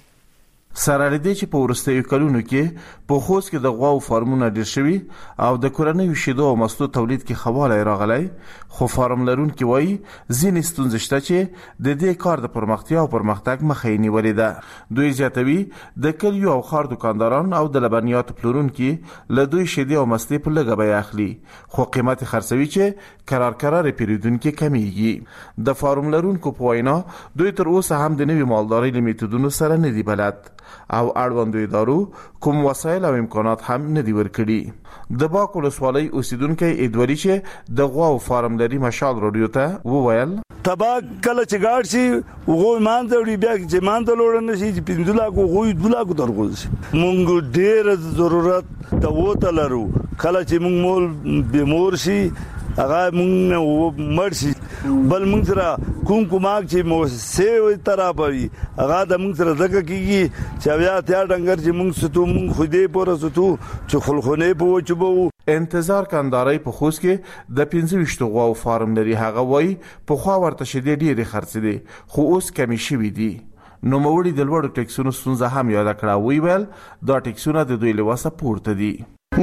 سره لدې چې په ورستیو کلونو کې په خوست کې د غواو فارمونه ډیر شوي او د کورنیو شیدو او مستو تولید کې خواله راغلی، خو فارم لرونکي وایي ځینې ستونزې شته چې د دې کار د پرمختیا او پرمختګ مخه یې نیولې ده. دوی زیاتوي د کلیو او ښار دکانداران او د لبنیاتو پلورونکي له دوی شیدې او مستې په لږه بیه اخلي، خو قیمت خرڅوي چې قرار پیریدونکو کمیږي. د فارم لرونکو په وینا دوی تر اوسه هم د نوي مالدارۍ له میتودونو سره نه دي بلد او اړوندو ادارو کوم وسایل او امکانات هم نه دی ورکړي. د باک ولسوالۍ اوسیدونکو ادوري چې د غواو فارم لري مشال رادیو ته وویل تبا کله چې ګاډ شي وګو مان ته وړي بیا چې مان ته لوړ نه شي چې پندولا کو غوي دولا کو درغول شي. مونږ ډېر ضرورت ته وته لرو کله چې مونږ مول بیمور شي هغه مونږ مرشي بل مونږ سره کوماک چې مو سه طرح پوي هغه د مونږ سره زګه کیږي چې بیا ته ډنګر چې مونږ ستو مونږ خوده پور ستو چې خلخونه په وچبو. انتظار کنداري په خوست کې د 25 غواو فارم لري، هغه وای په خوا ورته شیدې ډېری خرڅ دي خو اوس کمی شوي دي. نو موړي د لوړو ټیکسونو ستونزه هم یاد کړه، ویل دا ټیکسونه د دوی له واسه پورته دي.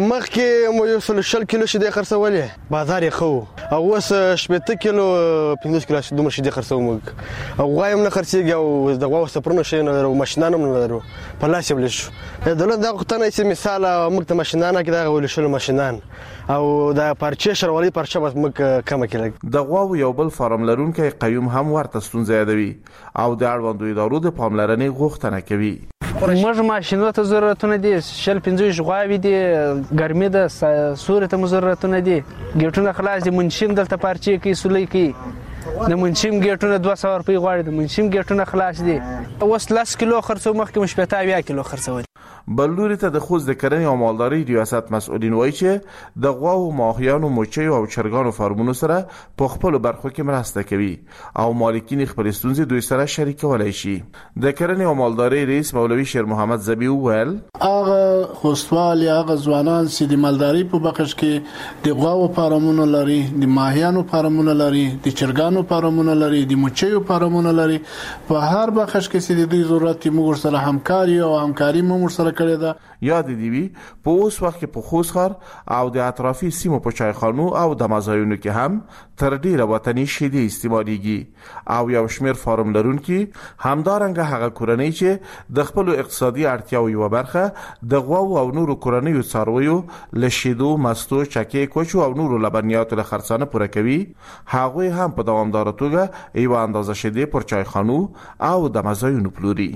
مخکې مو یو 100 کیلو شیدې خرڅولې بازار یې خو او اوس 70 کیلو 50 کیلو دومره شیدې خرڅوم او غوایم نه خرڅيږي او د غواو سپرونو شي نه لرو ماشینانو نه لرو په لاس یې بلش دولت دا غوښتنه چې مثال موږ ته ماشینانه کې دا ولشل ماشینان او دا پرچې شروالي پرچې بس موږ کم کړل. د غواو یو بل فارم لرونکي قیوم هم ورته ستونزه یادوي او د اړوندو ادارو د پاملرنې غوښتنه کوي. موږ ماشینو ته ضرورتونه دي، 15 غواوي دي، ګرمي ده، سورې ته ضرورتونه دي، ګیټونه خلاص دي، منشم دلته پارچې کوي سولې کوي، د منشم ګیټونه 200 روپۍ غواړي، د منشم ګیټونه خلاص دي. اوس 10 کیلو خرڅو مخکې مشپتا 20 کیلو خرڅول. بلوري ته د خوست د کرنې او مالدارۍ ریاست مسؤلین وایي چې د غواو، ماهیانو، موچیو او چرګانو فارمونو سره په خپل برخو کې مرسته کوي او مالکین خپل ستونزې دوی سره شریکولای شي. د کرنې او مالدارۍ رئیس مولوي شیر محمد زبی وویل هغه خوستوالي هغه ځوانان چې د مالدارۍ په بخش کې د غواو فارمونو لري، د ماهیانو فارمونو لري، د چرګانو فارمونو لري، د موچیو فارمونو لري، په هر بخش کې چې د دوی ضرورت موږ سره همکاري او همکاري موږ سره یاد دی وی په اوس وخت کې په خوست ښار او د اطرافي سیمو په چایخانو او د مزایونو کې هم تر ډیره وطني شیدې استعمالېږي او یو شمیر فارم لرونکي همدارنګه هغه کورنۍ چې د خپل اقتصادي اړتیاو یو برخه د غواو او نورو کورنیو څارویو له شیدو، مستو، چکې، کوچو او نورو لبنیاتو له خرڅانه پوره کوي. هغوی هم په دوامداره توګه یوه اندازه شیدې پر چایخانو او د مزایونو پلوري.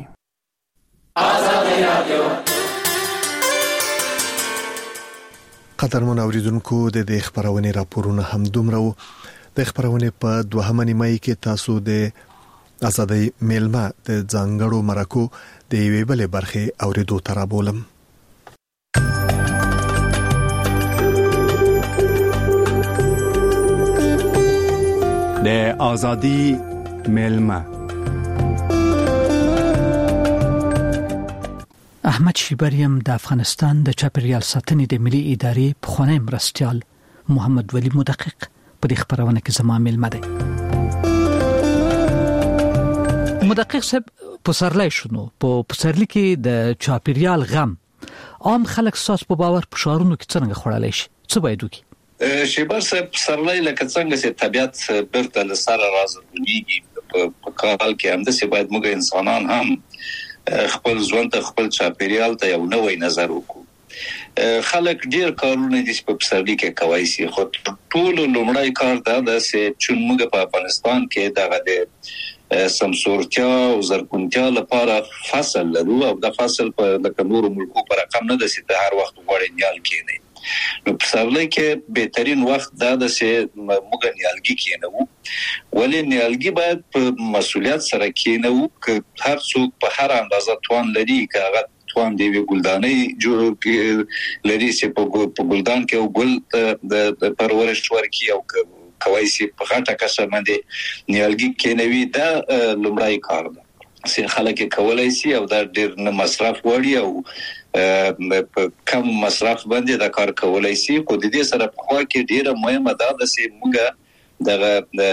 قدرمن اوریدونکو د دې خبرونه راپورونه هم دومره وو. د خبرونه په 2 نیمه کې تاسو د ازادۍ میلمه د ځانګړو مرکو د یوې بلې برخې اوریدو ترابولم. د ازادۍ میلمه احمد شیبریم د افغانستان د چاپیریال ساتنې د ملي ادارې پخوانی مرستیال محمد ولی مدقق په دې خبرونه کې زما میلمه دی. مدقق صاحب پسرلی شنو په پسرلی کې د چاپیریال غم عام خلک ساس په باور په شهرونو کې څنګه خړلای شي؟ څه باید وکړي؟ شیبر صاحب پسرلی لکه څنګه چې طبيعت برته لسره راځي په کال کې هم د سی باید موږ انسانان هم خپل ژوند ته خپل چاپیریال ته یو نوې نظر وکړو. خلک ډیر کارونه دي په پسرلی کې کوي سي، خو ټول لومړی کار دا ده چې موږ په افغانستان کې دغه د سمسورتیا او زرغونتیا لپاره فصل لرو او د فصل په لکه نور ملکو پر رقم نه ده چې هر وخت غوړې نیال کېنی. نو پسرلی کې بهترین وخت دا ده چې موږ نیالګي کېنو، ولې نیالګي باید په مسؤلیت سره کېنو که هر څوک په هر اندازه توان لري که هغه توان دی ګلدانۍ جوړ لري چې په ګلدان کې او ګل د پرورش ورکي او کوي چې په غټه کسه باندې نیالګي کېنوي. دا لومړی کار ده چې خلک کولای شي او دا ډیر نه مصرف وړي او په کم مصرف باندې دا کار کولای شي. خو د دې سره په خوا کې ډیره مهمه ده چې موږ دغه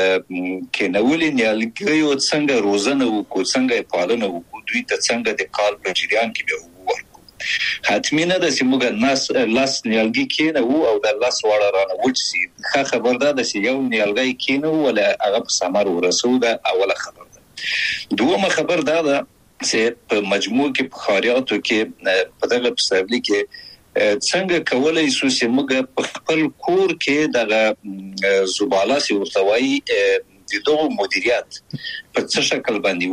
کېنولې نیالګیو څنګه روزنه وکړو، څنګه پالنه وکړو، دوی ته څنګه د کال په جریان کې به ورکړو. حتمی نه ده چې موږ لاس نیالګي کېنو او د لاس وړه رانه وچ شي. ښه خبر ده چې یو نیالګي کېنو ولا هغه په ثمر ورسو. ده اوله خبر ده. دومره خبر ده چې په مجموع کې په خاریاتو کې په دغه پسرلی کې څنګه کولای شو چې موږ په خپل کور کې دغه زباله سي ورتوي د دوه مدیریت په څه شکل باندې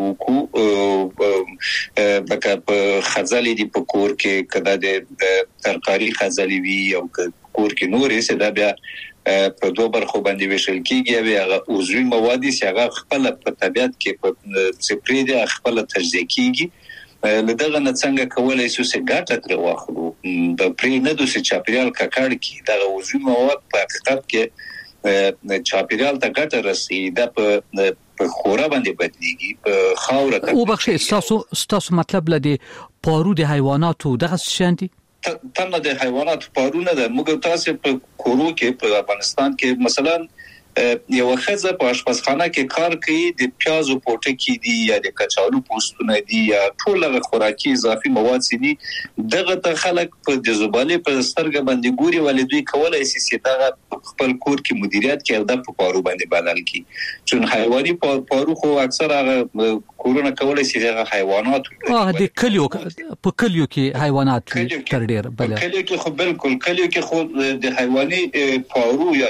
وکړو. لکه په خزالي دی په کور کې کدا د ترکاری خزالي وی او کور کې نورې څه دا بیا په دوه برخو باندې ویشل کیږي. هغه عضوي مواد چې هغه خپل په طبيعت کې په سپری دي خپل تجزیه کیږي. لدغه نه څنګه کولای شو چې ګټه تر واخلو د پرې نه دوی چاپیریال ککړ کی دغه عضوي مواد په حقیقت کې چاپیریال ته ګټه رسي. دا په خورا باندې بدليږي په خاور ته. او بخښه ستاسو مطلب لدی پارو د حیواناتو دغه شاندي تنه د حیوانات پارونه ده. موږ تاسو په کورو کې په افغانستان کې مثلا یو خزه په آشپزخانه کې کار کوي، د پیازو پوټکی دي یا د کچالو پوستونه دي یا ټول خوراکي اضافي مواد دي، دغه ته خلک په د زباله په سترګه باندې ګوري ولې دوی کولای شي چې دغه خپل کور کې مدیریت کوي د پارو باندې بدل کی. چون حیواني پارو خو اکثر هغه کورونه کولای شي دغه حیوانات د کلیو په کلیو کې حیوانات تر ډیر بل کلیو کې خو بالکل کلیو کې خو د حیواني پارو یا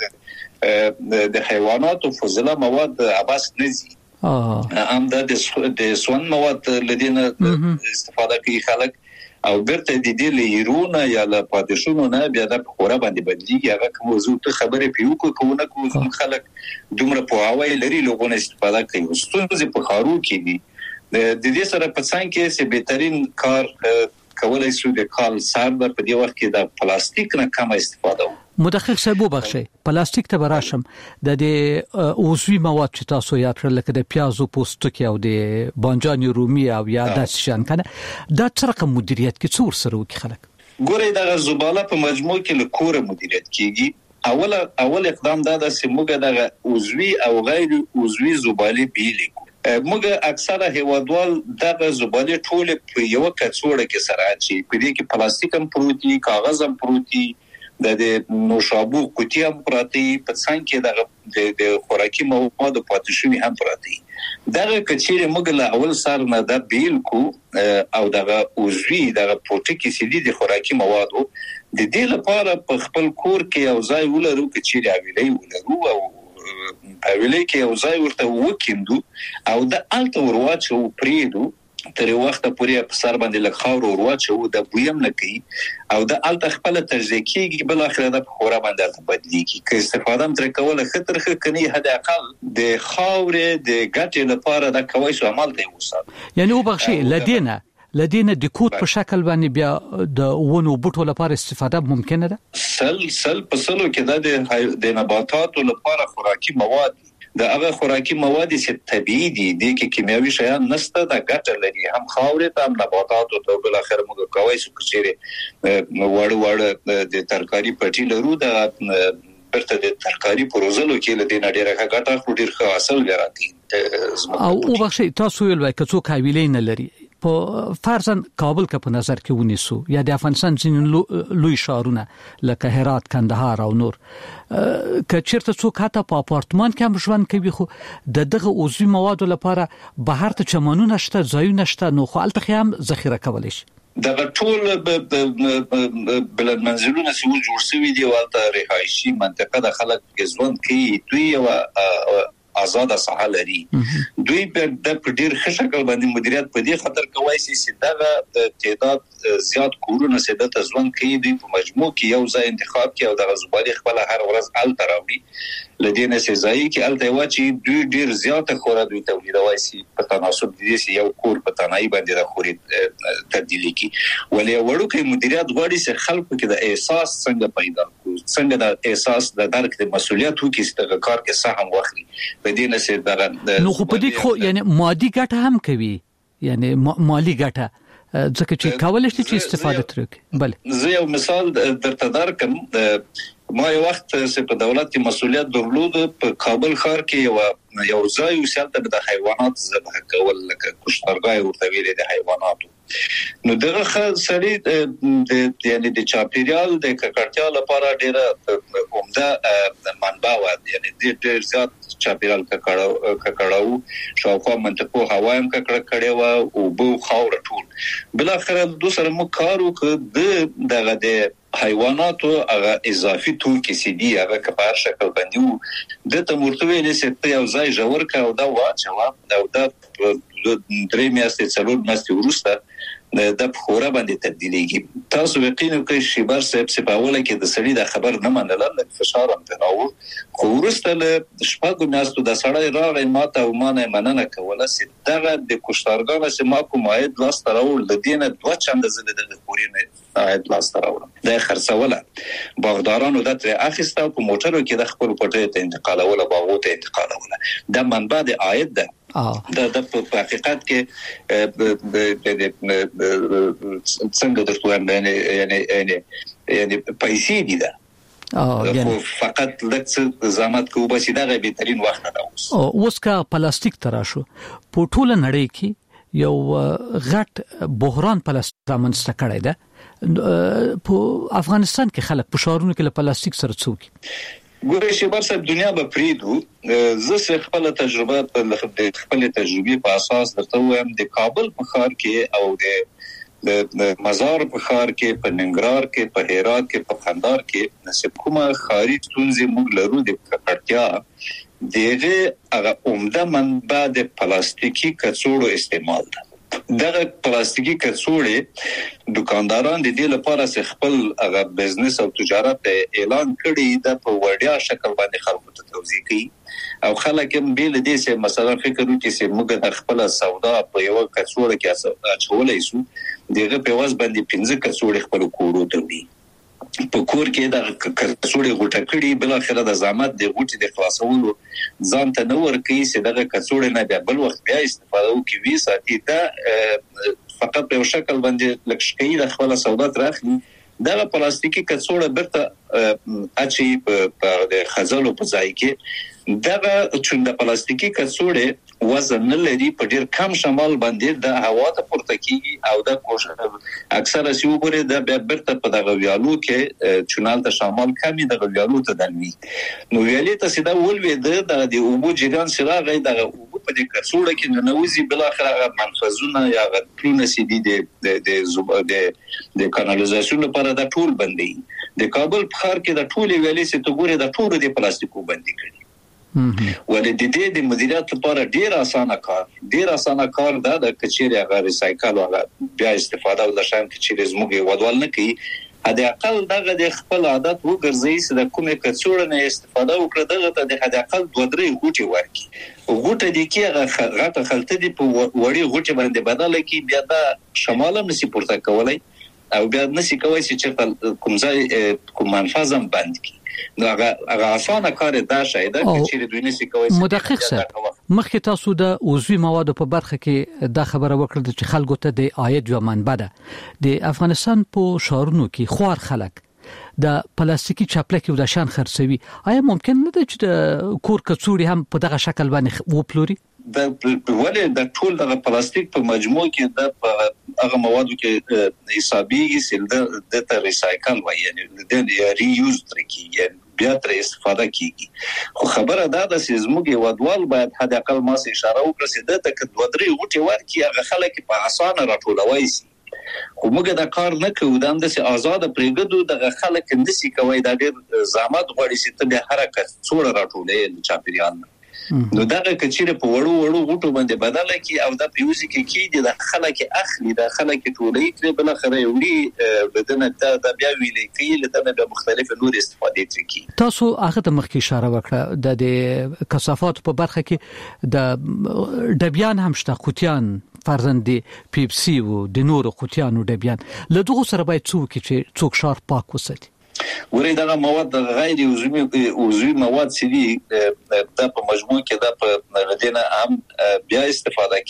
د حیواناتو فضله مواد عباس نزي هم د سون مواد لدينا استفاده کوي خلک او برته د دې لیرونه یا لا پادشونو نه بیا د خورا باندې بدلیږي. هغه موضوع ته خبره پیو کوونه کوم خلک دومره په هواي لري لوګونه استفاده کوي. ستونزې په خارو کې دي. د دې سره په څنګه کې چې بهترین کار کولای شو د کال سر په دې وخت کې د پلاستیک نه کم استفاده وکړو. مدقق صاحب وبخښئ پلاستیک ته براشم د عضوي مواد چې تاسو یاد کړل لکه د پیازو پوستکی او د بانجان رومي او یا د شان کنه دا څه رقم مدیریت کې څور سره وکړي خلک؟ ګورې د زباله په مجموع کې له کور مدیریت کیږي. اول اقدام دا د سیموګه د عضوي او غیر عضوي زباله بیلې کو. موږ اکثره هیوادوال دغه زباله ټول په یو کڅوړه کې سره اچي. په دې کې پلاستیک هم پروتي، کاغذ هم پروتي، د نوشابو قوتي هم پراتی، په څنګه کې د خوراکي موادو پاتې شوی هم پراتی. دغه کچېره موږ له اول سر نه د بیل کو او دغه اوزوی دغه پروتیک سیدي د خوراکي موادو د دې لپاره په خپل کور کې یو ځای ولرو کچېره ویلې ولرو او ویلې کې یو ځای ورته وکیندو او د الته ورواچو پریدو تر وخت پورې په سر باندې لږ خاور ورواچو د بویم نه کوي او د الته خپل تجزیه بل اخر د خورا باندې تبدیلی کی استفاده تر کوله خطر کني حد اقل د خاور د ګټې لپاره د کوي سو عمل دی وسه یعنی وبخشي لدينا د کود په شکل باندې بیا د ونو بوټو لپاره استفاده ممکنه ده سل په سلو کې د نباتاتو لپاره خوراکي مواد د هغه خوراکي مواد چې طبيعي دي د کیمیاوي شیان نشته د ګټه لري هم خاورې ته هم نباتاتو ته بل اخر موږ کوي چې کچېره وړ د ترکاری پټي لرو د برته د ترکاری پروزلو کې لدې نډیره ګټه خو ډیر ښه حاصل لري او وبخښي تاسو ویل وای کڅو حویلې نه لري په فرضاً کابل کا په نظر کې ونیسو یا د افغانستان ځینې لوی شهرونه لکه هرات کندهار او نور کچېرته څوک حتی په اپارتمان کې هم ژوند کوي خو دغه عضوي موادو لپاره بهر ته چمنونه شته ځایونه شته نو خو الته هم ذخیره کولای شي دغه ټول بلد منزلونه چې جوړ شوي دي ولته رهایشي منطقه د خلک ژوند کوي دوی او آزاد ساحه لري دوی د ډیر ښه شکل باندې مدیریت په دې خاطر کوي چې دغه تعداد زیات کورونه سده تزوان کوي دوی په مجموع کې یو ځای انتخاب کوي او د غزبالي خپل هر ورځ ال تراوړي لدينا سي ځای کې ال دیواچی دوی ډیر زیات خورا دوی تولیدوي سي په تناسب دي سي یو کور په تنای باندې د خوري تبدیلی کی ولې وړو کې مدیریت غواړي چې خلکو کې د احساس څنګه پیدا کو څنګه د احساس د درک د مسولیت وکي چې کار کې سهم واخلي بدینه سي دغه نو خو په دې خو یعنی مادي ګټه هم کوي یعنی مالی ګټه ځکه چې کولای شي چې استفاده ترکي بله زه یو مثال درته درکم ما یو وخت چې په دولت کې مسولیت درلود په کابل ښار کې یو ځای وسالته د حیوانات ذبح کول لکه کشتارګاه ورته ویل د حیواناتو نو دغه سړي یعنی د چاپیریال د ککړتیا لپاره ډیره عمده منبع و یعنی ډیر زیات چاپیریال ککړاو شاوخوا منطقو هوا هم ککړه و او بو خاور ټول بل اخر دوسر مو کارو ک دغه د حیواناتو هغه اضافي توکي سي دي هغه کبار شکل باندې د تمورتوي لسته یو ځای جوړ کا او دا واچو دا درې میاشتې څلور میاشتې وروسته د خورا باندې تبدیلیږي تاسو یقینا کوي شیبر صاحب سپاوله کې د سړي د خبر نه منل لکه فشار هم تناو خو ورسته له شپږ میاشتو د سړی راغی ماته او مانه مننه کوله چې دغه د کشتارګانو چې ما کوم عاید لاس تراول لدینه دوه چنده زله د خورینه عاید لاس تراول د خرڅوله باغدارانو د تر اخیسته په موټرو کې د خپل پټه ته انتقالوله باغو ته انتقالوله د منبع د عاید ده د په حقیقت کې څنګه درته یعنی پیسې دي دا فقط لکه زحمت کوو بس دا بهترین وخت ده اوس کا پلاستیک تراشو په ټوله نړۍ کې یو غټ بحران پلاستیک رامنځته کړی ده په افغانستان کې خلک په شهرونو کې له پلاستیک سره څوک ګورې چې برسه دنیا به پریدو زه خپل تجربه خپل تجربه په اساس درته وایم د کابل په ښار کې او د مزار په ښار کې په ننګرهار کې په هرات کې په قندهار کې نسب کومه خارج ستونزې موږ لرو د ککړتیا دغه هغه عمده منبع د پلاستیکي کڅوړو استعمال ده دغه پلاستیکي کڅوړې دکانداران د دې لپاره چې خپل هغه بزنس او تجارت اعلان کړي د په وړیا شکل باندې خلکو ته توضیح کوي او خلک هم بیل دې چې مثلا فکر وکړي چې موږ د خپل سودا په یو کڅوړه کې اچولای شو دغه په واس باندې 15 کڅوړې خپل کورو ته وي په کور کې د کڅوړې غوټه کړي بل اخر د زحمت د غوټې د خلاصولو ځان ته نور کوي چې دغه کڅوړې نه بیا بل وخت بیا استفاده وکړي وی ساتي دا فقط په شکل باندې لکشکې د خپل سودا ترخي دغه پلاستیکي کڅوړه برته اچي په د خزلو په ځای کې دغه چې د پلاستیکي کڅوړې وزن نه لري په ډیر کم شمال باندې د هوا ته پورته کیږي او د کوشش اکثره سی وګوره د برته په دغه ویالو کې چونال ته شمال کمی دغه ویالو ته دني نو ویالې ته سیده ولوي د اوبو جریان سره غي دغه اوبو په دې کڅوړه کې نه نوځي بل اخر منفذونه یا پلونه سي دي د کانالیزاسیون لپاره د ټول بندي د کابل په ښار کې د ټول ویلې سي ته ګوره د ټول د پلاستیکو بندي کړي ولې د مدیریت لپاره ډیر اسانه کار دا د کچېري هغه ریسایکل او بیا استفاده او د شان کچېري زموږ ودوال نه کوي هدا اقل دغه د خپل عادت وګرځي چې د کومه کڅوړه نه استفاده وکړه دغه د هدا اقل 2-3 غوټي ورکي غوټه دي کې غټه خلته دي په وړي غوټه باندې بدل کی بیا د شمال نسی پورته کولای او بیا نسی کوي چې کوم ځای کوم منفذم بند کی نو هغه اسانه کار دا شاید چې دوی نسی کوي مدقق سره مخکې تاسو د عضوي موادو په برخه کې دا خبره وکړه چې خلکو ته د عاید یو منبع ده د افغانستان په شهرونو کې خوار خلک د پلاستیکي چاپلکي او د شان خرڅوي آیا ممکن نه ده چې د کور کڅوړي هم په دغه شکل باندې وپلوري د ولې د ټول د پلاستیک په مجموع کې د هغه موادو کې حسابيږي چې د ریسایکل وایي یعنی د ریوز ترکیږي بیا تر استفاده کیږي خو خبره دا ده چې زموږ ودوال باید حد اقل ما سه اشاره وکړي چې د تک 2-3 غوټي ورکي هغه خلک په اسانه راټولوي سي خو موږ دا کار نه کوو دا د آزاد پرېګدو د خلک نسی کوي دا ډېر زحمت غواړي چې ته به حرکت څوړه راټولې چاپیریال نو دا کچېره په وړو غوټو باندې بدل کی او دا پیوزي کې د خلک اخلي د خلک ټولې کړي بل خره وړي بدنه دا بیا ویلې کې لته به مختلف نور استفاده کوي تاسو هغه ته مخکې اشاره وکړه د کثافات په برخه کې د ډبیان هم شته قوتیان فرزند پیپسي او د نورو قوتیانو ډبیان له دغه سره باید څوک شار پاک وساتي ورې دا مواد غیر عضوي مواد چې دي د په مجموع کې د په ردینه عام بیا استفاده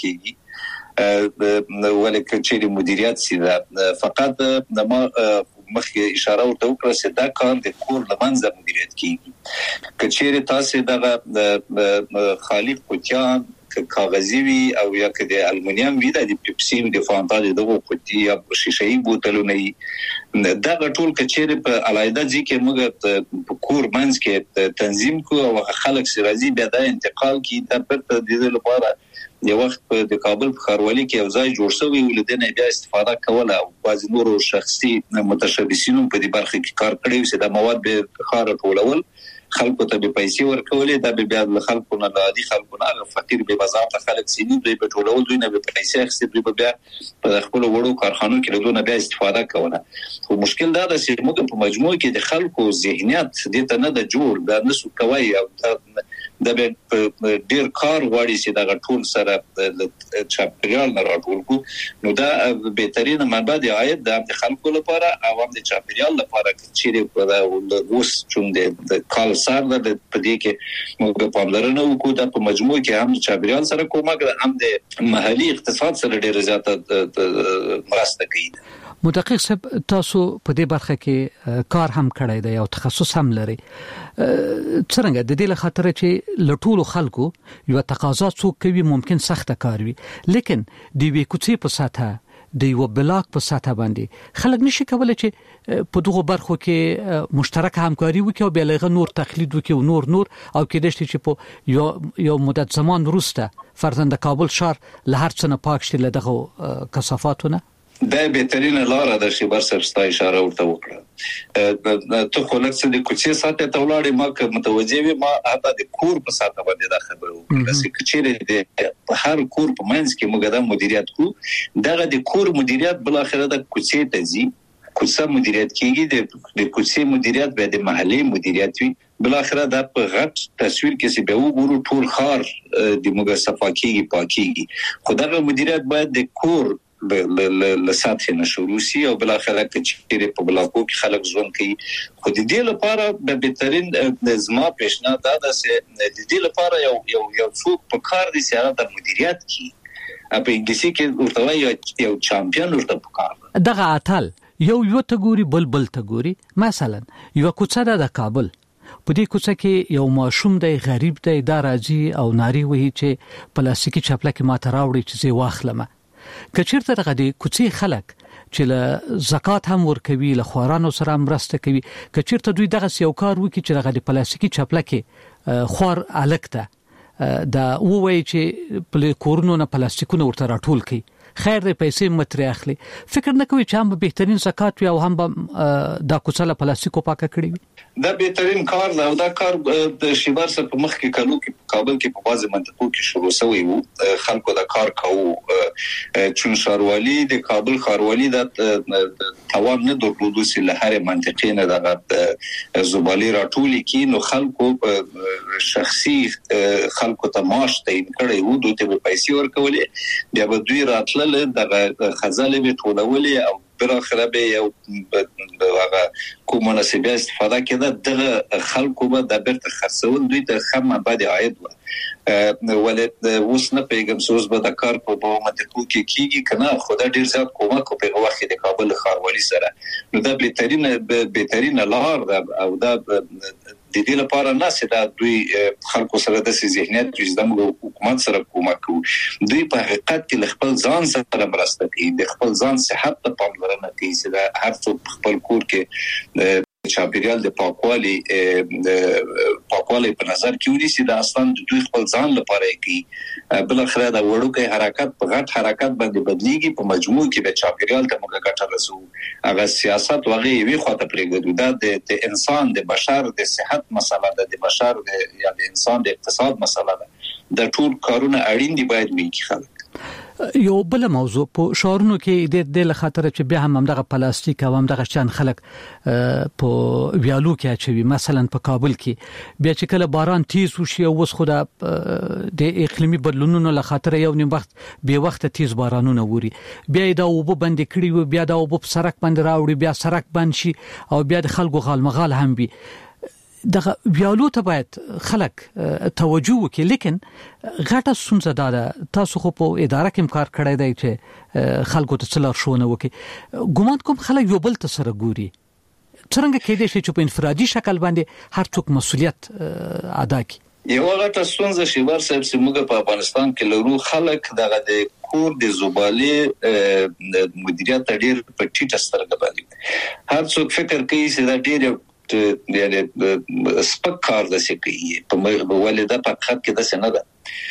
کیږي ولکه چې مدیریت سي دا فقط د ما مخکې اشاره ورته وکړه چې دا کار د کور لمنځه مدیریت کیږي کچېره تاسو دغه خالق قوتیان کاغذي وي او یا کې د المونیم وي د پیپسي د فانټا دغه قوتي یا شیشه‌ای بوتلونه دا ټول کچېره په علایده ځکه موږ په کور منځ کې تنظیم کو او خلک سرازي بیا د انتقال کی د پرته د لپاره یو وخت په د کابل په خاروالي کې یو ځای جوړ شوی ولدنه بیا استفاده کوله او بعض نورو شخصي متشبثینو په دې برخه کې کار کړی چې د مواد به خار ټولول خلکو ته به پیسې ورکولې دا به بیا د خلکو نه عادي خلکو نه فقیر به بازار ته خلک سینې دوی په ټولول دوی نه به پیسې اخستې دوی به بیا په خپل وړو کارخانو کې له بیا استفاده کوله خو مشکل دا ده چې موږ په مجموع کې د خلکو ذهنیت د ته نه د جوړ دا نسو کوي او د ډیر کار غواړي چې دا ټول سره چاپیریال نه راټول کو نو دا بهترینه منبع دی عاید د خلکو لپاره او هم د چاپیریال لپاره چې په اوس چون د کال سره د پدې کې موږ په پاملرنه وکړو د په مجموع کې هم چاپیریال سره کومه هم د محلي اقتصاد سره ډیر زیاته مرسته کوي مدقق صاحب تاسو په دې برخه کې کار هم کړی دی او تخصص هم لري څنګه د دې لپاره چې لټول خلکو یو تقاضا څوک کوي ممکن سخت کار وي لیکن د وی کوڅې په ساته د یو بلاک په ساته باندې خلک نشي کولای چې په دغه برخو کې مشترک همکاري وکړي او بلغه نور تقلید وکړي او نور او کې دشت چې په یو مدت زمان وروسته فرزند کابل شهر له هر څه نه پاک شي له دغه کثافاتونه دا بهترینه لار ده چې برسر ستا اشاره ورته وکړه ته خو لکه د کوڅې ساته ته ولاړې ما که متوجه وي ما حتی د کور په ساته باندې دا خبره وکړه چې د هر کور په منځ کې موږ د مدیریت کو دغه د کور مدیریت بل اخره د کوڅې ته ځي کوڅه مدیریت کیږي د کوڅې مدیریت به د محلي مدیریت وي بل اخره د په غټ تصویر کې چې به وګورو ټول خار د موږ صفاکیږي پاکيږي خدای مدیریت باید د کور له سطح نشو سي او بل اخره چې په بلاکو کې خلک ژوند کوي خو د دې لپاره د بهترین نظام پیشنهاد دا ده چې د دې لپاره یو څوک په کار دي چې هغه د مدیریت کی په انګلیسي کې ورته یو چمپیون ورته پکار دغه اتل یو ته ګوري بل ته ګوري مثلا یو کوڅه د کابل په دې کوڅه کې یو ماشوم دی غریب دی دا راځي او ناری وਹੀ چې پلاستیکي چپلکه ماته راوړي چې زه واخلم کچیرته دغه د کوڅې خلک چې له زکات هم ورکوي له خوارانو سره مرسته کوي کچیرته دوی دغه یو کار وکړي چې دغه د پلاستیکي چپلکه خوار الکته دا وایي چې په کورونو نه پلاستیکونه ورته راټول کړي خیر دې پیسې متري اخلي فکر نه کوي چې هم بهترین زکات وي او هم دا کوڅه پلاستیکو پاکه کړي وي دا بهترین کار دی او دا کار د شیبر سره په مخ کې کلو کې کابل کې په بازي منطقو کې شروع شوی وو خلکو دا کار کوو چون ښاروالي د کابل ښاروالي د توان نه درلودو چې له هر منطقې نه د زبالې راټولي کې نو خلکو شخصي خلکو ته معاش تعیین کړي وو دوی ته پیسې ورکولې بیا به دوی راتل د خزانه به ټولولې او بل اخر به یو هغه کومه نسبه استفاده کړه د خلکو به د برت خرڅول دوی ته خمه بعد عاید ولې اوس نه پیغام سوز به د کار په منطقو کې کیږي کنه خدای ډیر زیات کومک په وخت د کابل ښاروالي سره نو دا بهترین لار او دا د دې لپاره نه چې دا دوی خلکو سره د ذهنیت چې د حکومت سره کومک کوي دوی په حقیقت کې خپل ځان سره مرسته کوي د خپل ځان صحت ته پاملرنه کوي چې دا هر څوک خپل کور کې چاپیریال د پاکوالي په نظر کې ونیسي دا اصلا دوی خپل ځان لپاره کوي بل اخر دا وړوکی حرکت په غټ حرکت باندې بدلیږي په مجموع کې د چاپیریال ته موږ ګټه رسو هغه سیاست وغه وی خواته پرېږدو دا د انسان د بشر د صحت مسله ده د بشر یا د انسان د اقتصاد مسله ده د ټول کارونه اړین دي باید وي کې خلک یو بل موضوع په شهرونو کې د خاطر چې بیا هم دغه پلاستیک او هم دغه شان خلک په ویالو کې اچوي مثلا په کابل کې بیا چې کله باران تیز وشي او وس خو د اقلیمي بدلونونو له خاطر یو نیم وخت به وخت تیز بارانونه ووري بیا دا وب بند کړي و بیا دا وب په سرک باندې راوړي بیا سرک بند شي او بیا د خلکو غالمغال هم وي دغه ویالو ته باید خلک توجه وکړي لیکن غټه ستونزه ده تاسو خو په اداره کې کار کړی دی چې خلکو ته څلور شونه وکړي ګومان کوم خلک یو بل ته سره ګوري څنګه کېدای شي چې په انفرادي شکل باندې هر څوک مسؤلیت ادا کړي یو غټه ستونزه شي ورسره چې موږ په افغانستان کې لرو خلک دغه د کور د زبالې مدیریت ډیر په ټیټه سترګه باندې هر څوک فکر کوي چې دا ډیر یعنی سپک کار د سکی په ولې د پخښت کې د سنه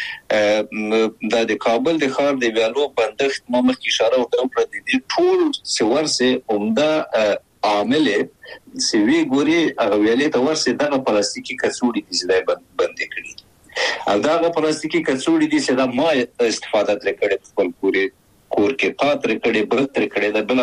ده د کابل د ښار د ویالو بندښت مخ کی اشاره وکړه د دې ټول سورسه عمده عامل سوي ګوري هغه ویلې ته ورسه دغه پلاستیکي کڅوړي چې دای بند کړي او دغه پلاستیکي کڅوړي چې دا ما استفاده کړې خپل کور کې پاتره کړي برتر کړي د بل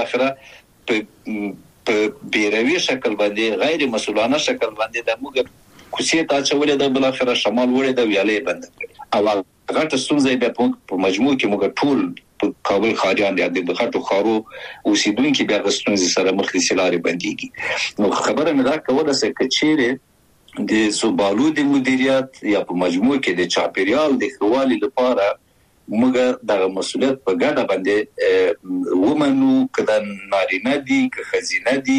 اخره په بیروي شکل باندې غیر مسؤلانه شکل باندې د موږ کوڅې ته چولې د بل اخره شمال وړي د ویالې بند کړي او غټه ستونزه به په مجموع کې موږ ټول په کابل خاریان د غټو خارو اوسیدونکو بیا غستونځ سره مخ دي سلاري باندېږي نو خبره مې دا کوله چې چیرې د زبالو د مدیریت یا په مجموع کې د چاپیریال د خوالي لپاره موږ د مسؤلیت په ګډه باندې ومنو کله نارینه دي که خزینه دي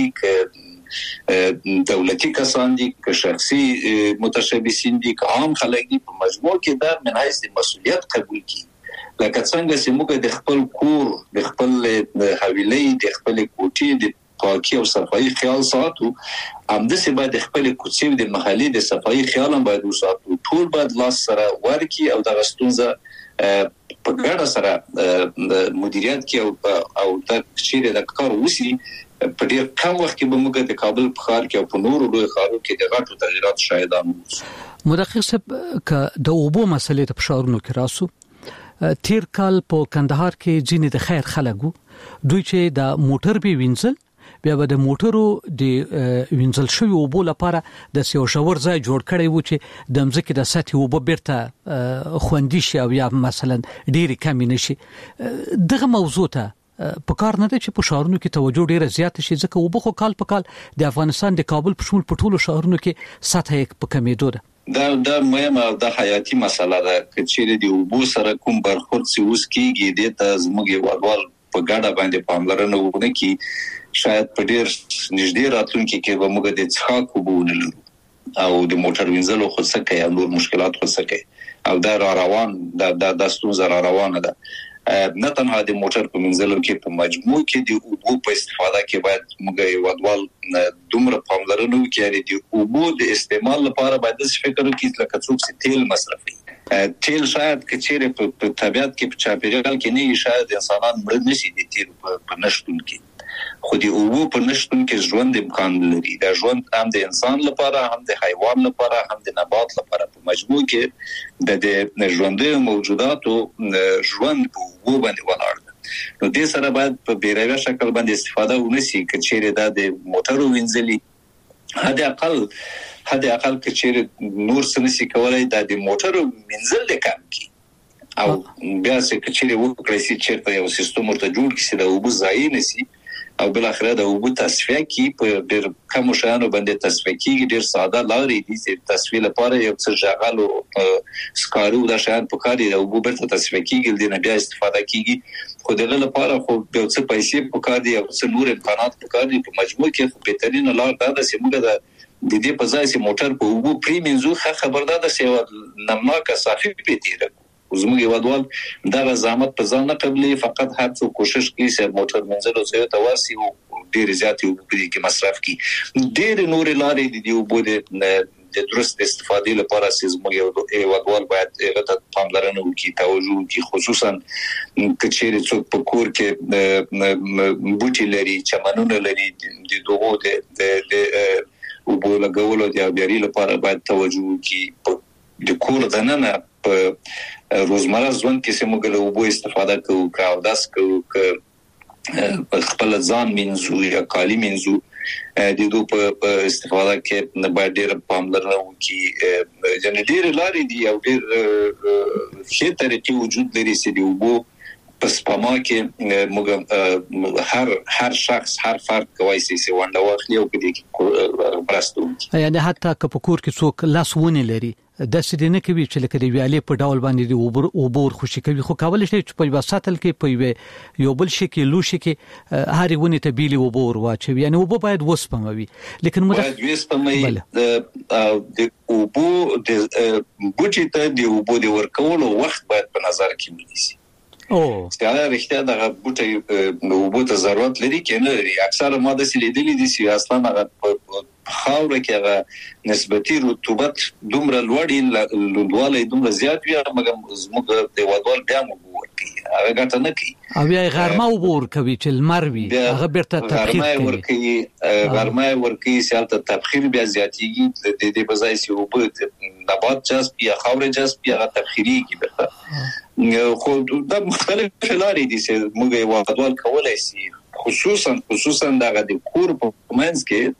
که دولتي کسان دي که شخصي متشبثین دي که عام خلک دي په مجموع کې دا من حیث مسؤلیت قبول کړي لکه څنګه چې موږ د خپل کور د خپل حویلې د خپل کوټې د پاکي او صفایي خیال ساتو همداسې باید خپل کوڅې د محلي د صفایي خیال هم باید وساتو ټول باید لاس سره ورکی او د غستونزه په ګډه سره مدیریت کې او د چیرې د کار وسی په ډیر کم وخت کې به موږ د کابل په ښار کې او په نورو لوی ښارونو کې د غټو تغیرات شاهدان وو مدقق صاحب ک د اوبو مسلې ته په ښارونو کې راسو تیر کال په کندهار کې ځینې د خیر خلکو دوی چې د موټر به وینځل بیا به د موټرو د وینځل شوی اوبو لپاره د سیو شاور ځای جوړ کړی وو چې د مځکې د سطح اوبو بیرته خوندي شي او یا مثلا ډېری کم نشي دغه موضوع ته په کار نه دی چې په شهرونو کې توجه ډیره زیاته شي ځکه اوبو خو کال په کال د افغانستان د کابل په شمول په ټولو شهرونو کې سطح یې په کمیدو ده دا مهمه او د حیاتي مسله ده چې د اوبو سره کوم برخورد سی اوس کېږي د تزموږي وادوال په ګډه باندې پاملرنه وکړي کی شاید په ډیر نږدې راتلونکي کې به موږ د څښاک اوبه ولرو او د موټر وینځلو خو څه کوي نور مشکلات خو څه کوي او دا روان د ستونزه روانه ده نه تنها د موټر په وینځلو کې په مجموع کې د اوبو په استفاده کې باید موږ یو ډول دومره پاملرنه وکړو د اوبو د استعمال لپاره باید څه فکر وکړو لکه څوک چې تیل مصرفي تیل شاید که چیرې په طبیعت کې په چاپیریال کې نه شاید انسانان مړ نشي د تیل په نشټون کې خو د اوبو په نشټون کې ژوند امکان لري دا ژوند هم د انسان لپاره هم د حیوان لپاره هم د نبات لپاره په مجموع کې د ژوندۍ موجوداتو ژوند په اوبو باندې ولاړ دی نو دې سره باید په بیروي شکل باندې استفاده ونشي چې چیرې دا د موټرو وینځلي حد اقل کې چیرې نور سنسي کولای دا د موټرو منځل کم کی او بیا چې چیرې وکړي چې چیرته یو سیستم ورته جوړ کړي د اوبو ځای نسی او بل اخره د اوبو تصفیه کی په ډېر کم شانو باندې تصفیه کی ډېر ساده لارې دي چې تصفیه لپاره یو څه ژغال او سکارو د شان په کار دی د اوبو برته تصفیه کیږي د نه بیا استفاده کیږي خو دغه لپاره خو یو څه پیسې په کار دي او څه نور امکانات په کار دي په مجموع کې خو بهترین لار دا ده چې موږ د دې په ځای چې موټر په اوبو پریمنځو خبردار ده چې نمناکه صافي پیتیره زموږ یوادوال دا زحمت په ځان نه قبلي فقط هر څو کوشش کوي چې موټر منځلو څخه تواسي او ډیر زیاتې اوبو کې مصرف کوي ډیر نور لارې دي اوبو د درست استفادې لپاره چې زموږ یوادوال باید هغه پاملرنه وکړي توجه وکړي خصوصا کچېره څوک په کور کې بوټي لري چمنونه لري د دوغو د اوبو لګولو د بیاري لپاره باید توجه وکړي د کور دننه په روزمره ژوند کې سمګل اوبو استفاده کوو او داس کوو په خپل ځان منځو یا کالی منځو د دوی په استفاده کې باید ډېر پاملرنه وکړي چې ډېر لارې دي او ډېر ښه طریقې وجود لري چې د اوبو په سپما کې موږ هر شخص هر فرد کوي چې ونده واخلي او په دې کې برستو یعنی حتی که په کور کې څوک لاسونه لري د سدنه کوي چې لکه دی ویالې په ډول باندې دی اوبور خوشي کوي خو کول شي چې په وساتل کې په یو بل شي کې لوشي کې هاري ونی ته بیلی اوبور واچوي یعنی اوبو باید وسپموي لیکن باید وسپموي د اوبو د بوټي ته د اوبو د ورکولو وخت باید په نظر کې ونیسي ستاره رښتیا د بوټي اوبو ته ضرورت لري کنه لري اکثر ماده سلیدلې دي چې اصلا هغه خاوره کې هغه نسبتي رطوبت دومره لوړی لوړوالی دومره زیات وي مګر زموږ د وادوال بیا موږ ورکی هغه ګټه نه کوي او بیا غرمه وبور کوي چې لمر وي هغه بیرته تبخیر کوي غرمه ورکی سالته تبخیر بیا زیاتیږي د دې بځای چې وبو نبات جذب یا خاوره جذب یا تبخیری کی برته خو د مختلف لارې دي چې موږ وادوال کولای شي خصوصا دغه د کور په منځ کې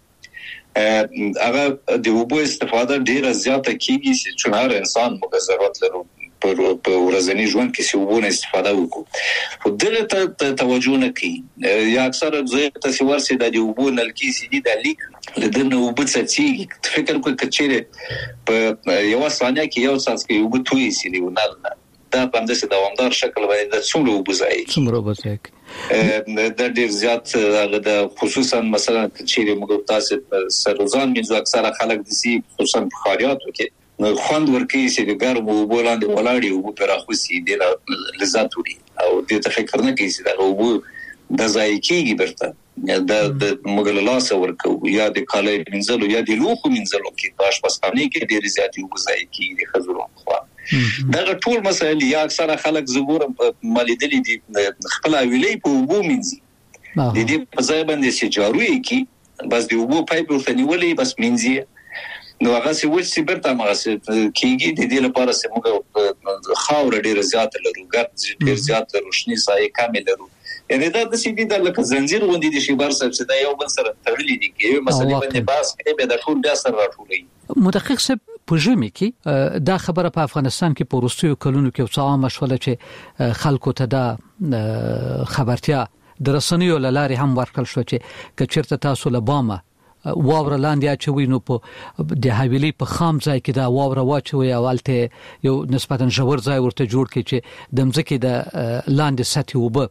هغه د اوبو استفاده ډیره زیاته کیږي چې هر انسان موږ ضرورت لرو په ورځنی ژوند کې چې اوبو استفاده وکړو خو دغه ته توجه نه کوي یا اکثر ځای ته ورسي د اوبو نلکی سي دي د لیک لدنه اوبو څخه فکر کوي چې په یو ثانیه کې یو څاڅکی اوبو توي سي دی ونل دا په اندازه دوامدار شکل باندې د څومره اوبو ځای د ډیر زیات د خصوصا مثلا چې موږ تاسو سروزان منځو اکثره خلک د سي خصوصا بخاریاتو کې خوند ورکوي چې د ګرم اوبو لاندې ولاړی او پر اخوسي د لذت وړي او د فکر نه کوي چې د اوبو د ځای کېږي برته د مغل لاس ورکو یا د کالای منځلو یا د لوخو منځلو کې باش پستانې کې ډیر زیات اوبو ځای کېږي د خزرو خوا دا ټول مسایل یا اکثر خلک زګور مالیدلې دي خپل ویلې په اوبو منځي د دې په ځای باندې چې جاروي کی بس د اوبو پایپ ورته نیولې بس منځي نو هغه څه وڅ برته هغه کېږي د دې لپاره چې موږ خاور ډیر زیات لرو ګرد ډیر زیات روشنی سایه کامل لرو یعنی دا د سیدی د لکه زنجیر غوندي د شی بار صاحب چې دا یو بل سره تړلې دي کې مثلا باندې باس کې به د ټول بیا سره راټولې مدقق صاحب په ژمي کې دا خبره په افغانستان کې په وروستیو کلونو کې څه عامه شوله چې خلکو ته دا خبرتیا د رسنیو لارې هم ورکړل شو چې کچرته تاسو له بامه واوره لاندې اچوي نو په د حویلي په خام ځای کې دا واوره واچوي اولته یو نسبتا ژور ځای ورته جوړ کړي چې د مځکې د لاندې سطح وبه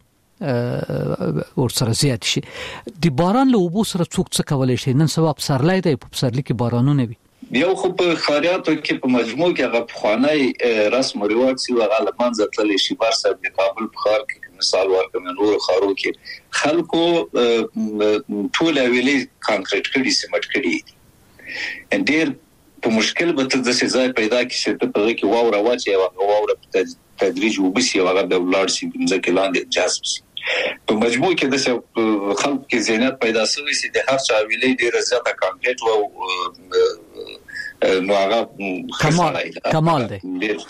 ورسره زیات شي د باران له اوبو سره څوک څه کولای شي نن سبا په سرلای دی په سرلی کې بارانونه وي یو خو په خاریاتو کې په مجموع کې هغه خوانای رسم او رواج سی هغه لمنځه تللی شي بار صاحب د کابل په خار کې مثال ورکوم نور خارو کې خلکو ټول ویلې کانکریټ کړي سیمټ کړي ډېر په مشکل به ته د ځای پیدا کی چې ته په کې واوره واچي او واوره په تدریج وبسي او هغه د ولار سي ځکه لاندې جذب سي په مجموع کې د خلک کې ذهنیت پیدا شوی چې د هر چا ویلې ډیره زیاته کانټیټ او نو هغه کمال دی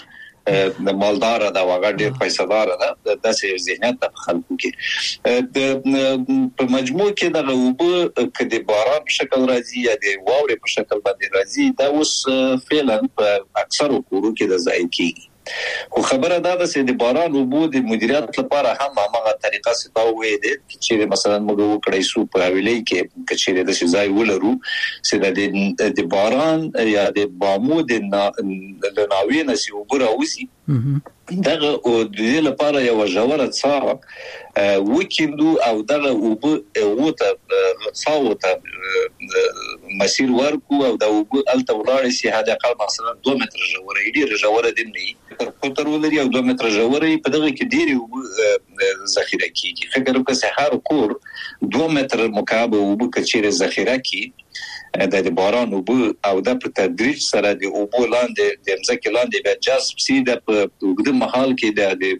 د مالدار دا هغه ډیر پیسادار ده د داسې ذهنیت په خلکو کې په مجموع کې د وبو کدي باران په شکل راځي یا د واورې په شکل باندې راځي دا اوس فعلا په اکثر کورو کې د ځای کېږي خو خبره دا ده چې د باران وبو د مدیریت لپاره هم هغه طریقه ستاوي دي چې مثلا موږ وکړای سو په ویلې کې چې د ځای ولرو چې د باران یا د بامو د ناوې نسی وګرا وسی دغه او د دې لپاره یو ژوره څا وکیندو او دغه وبو اوته څاوته مسیر ورکو او د وبو الته ولاړ شي هدا قال مثلا 2 متر ژوره ډیره ژوره دی نه پتر ولري او 2 متر ژوره په دغه کې ډیره وبو ذخیره کیږي فکر وکړه چې هر کور 2 متر مکعب وبو کچېره ذخیره کی د باران وبو او د په تدریج سره د وبو لاندې د مځکې لاندې به جذب سي د وګړو محل کې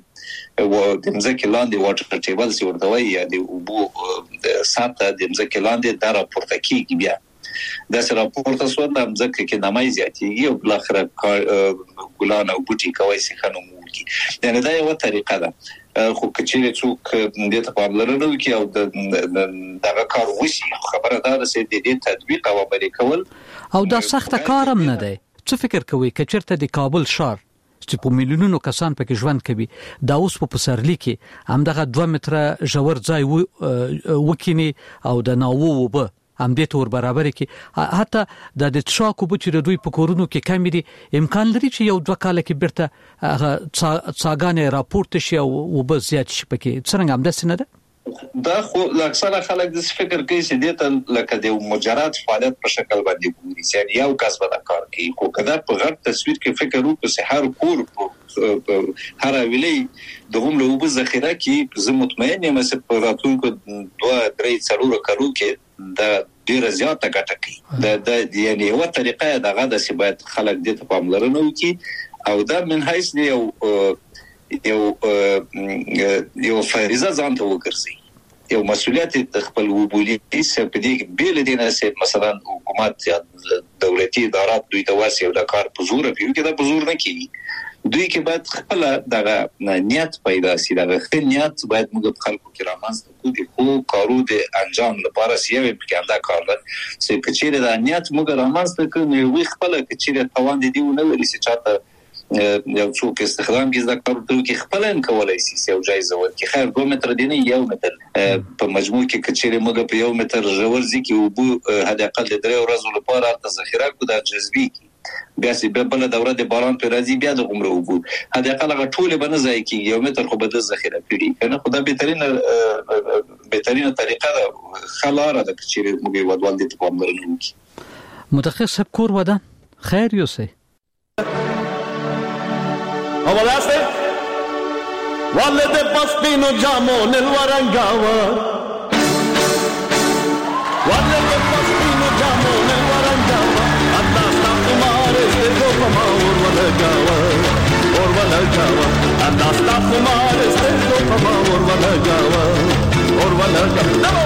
د مځکې لاندې واټر ټیبل سي ورته وایي د وبو د سطح د مځکې لاندې د راپورته کیږي بیا دا سره راپورته سو د مځکې کې نمای زیاتېږي او بل اخر ګلان او بوټي کوي سي خنو مولکی یعنی دا یو طریقه ده خو کچېره څوک د ته پاملرنه وکي او دغه کار وشي خبره ده چې د دې تطبیق او عملي کول او دا سخت کارم نه دی څه فکر کوي کچرته د کابل شهر چې په میلیونونو کسان پکې ژوند کوي دا اوس په پسرلی کې همدغه 2 متر ژور ځای وکینی او د ناوو وبه هم دې تور برابر کې حتی د شاکو بچو د دوی په کورونو کې کمی دي امکان لري چې یو 2 کال کې برته هغه څاګانې راپورته شي او وبه زیات شي پکې څنګه هم داسې نه ده دا خو اکثره خلک د فکر کوي چې دې لکه د مجرد فعالیت په شکل باندې ګوري چې یو کس به دا کار کوي خو کله په غټ تصویر کې فکر وکړو چې هر کور هر ویلې د هم له وبو ذخیره کې زه مطمئن یم چې په راتلونکو 2-3 څلور کارو کې دا ډیره زیاته ګټه کوي د یعنی یو طریقه دغه د سبات خلک د ته پاملرنه وکي او دا من حیث یو فریضه ځان ته وګرځي یو مسؤلیت خپل وبولي چې په دې بیل دینه چې مثلا حکومت یا دولتي ادارات دوی ته واسي او د کار په زور کوي کې دا په زور نه کوي دوی کې باید خپل دغه نیت پیدا شي دغه نیت باید موږ خلکو کې رامنځته کوو خو کارو د انجام لپاره سیمه کې انده کار لري چې کچېره د نیت موږ رامنځته کوو نو خپل کچېره توان دي ونه لري چې چاته یو څوک استخدام کې زده کړو کې خپل ان کولای شي یو جایزه ورکړي خیر 2 متر دی نه 1 متر په مجموع کې کچېره موږ په 1 متر ژور ځکه وبو هدا اقل 3 ورځې لپاره د ذخیره کو د جذبي بیا چې بل دوره د باران په راځي بیا د عمره وبو هدا اقل غټول به نه ځای کې 1 متر خو به د ذخیره کړي کنه خدای بهترینه طریقه ده خلاره د کچېره موږ ودوال دي په امرنه کې متخصص کور ودان خیر یوسه Avalaste Valle de Pastino Giamo nel Warangava Valle de Pastino Giamo nel Warangava Adda sta fumare ste gopama Orvalagawa Adda sta fumare ste gopama Orvalagawa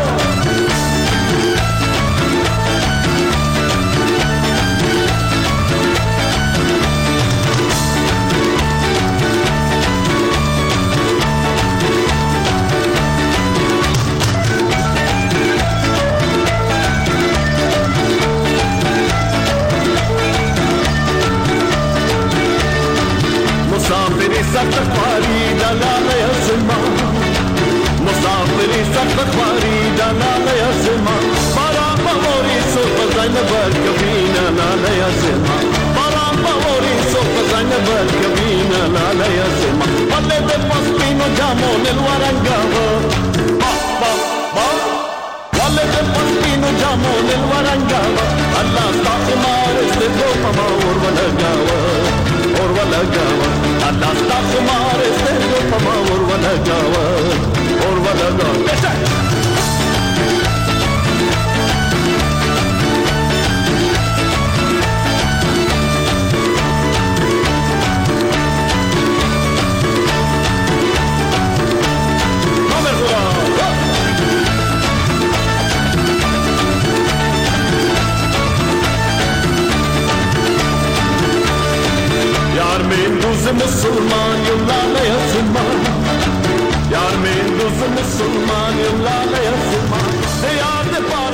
مسافری سفاری دلال یزما مسافری سفاری دلال یزما برا بوری سو فزاین بر کبینا لال یزما برا بوری سو فزاین بر کبینا لال یزما وله de Pastino Giamo nel Warangava وله de Pastino Giamo nel Warangava Allah sta mare ste gopama Orvalagawa Allah sta mare ste gopama Orvalagawa دوز مسلمان یم لاله زمان یار من دوز مسلمان یم لاله زمان یاد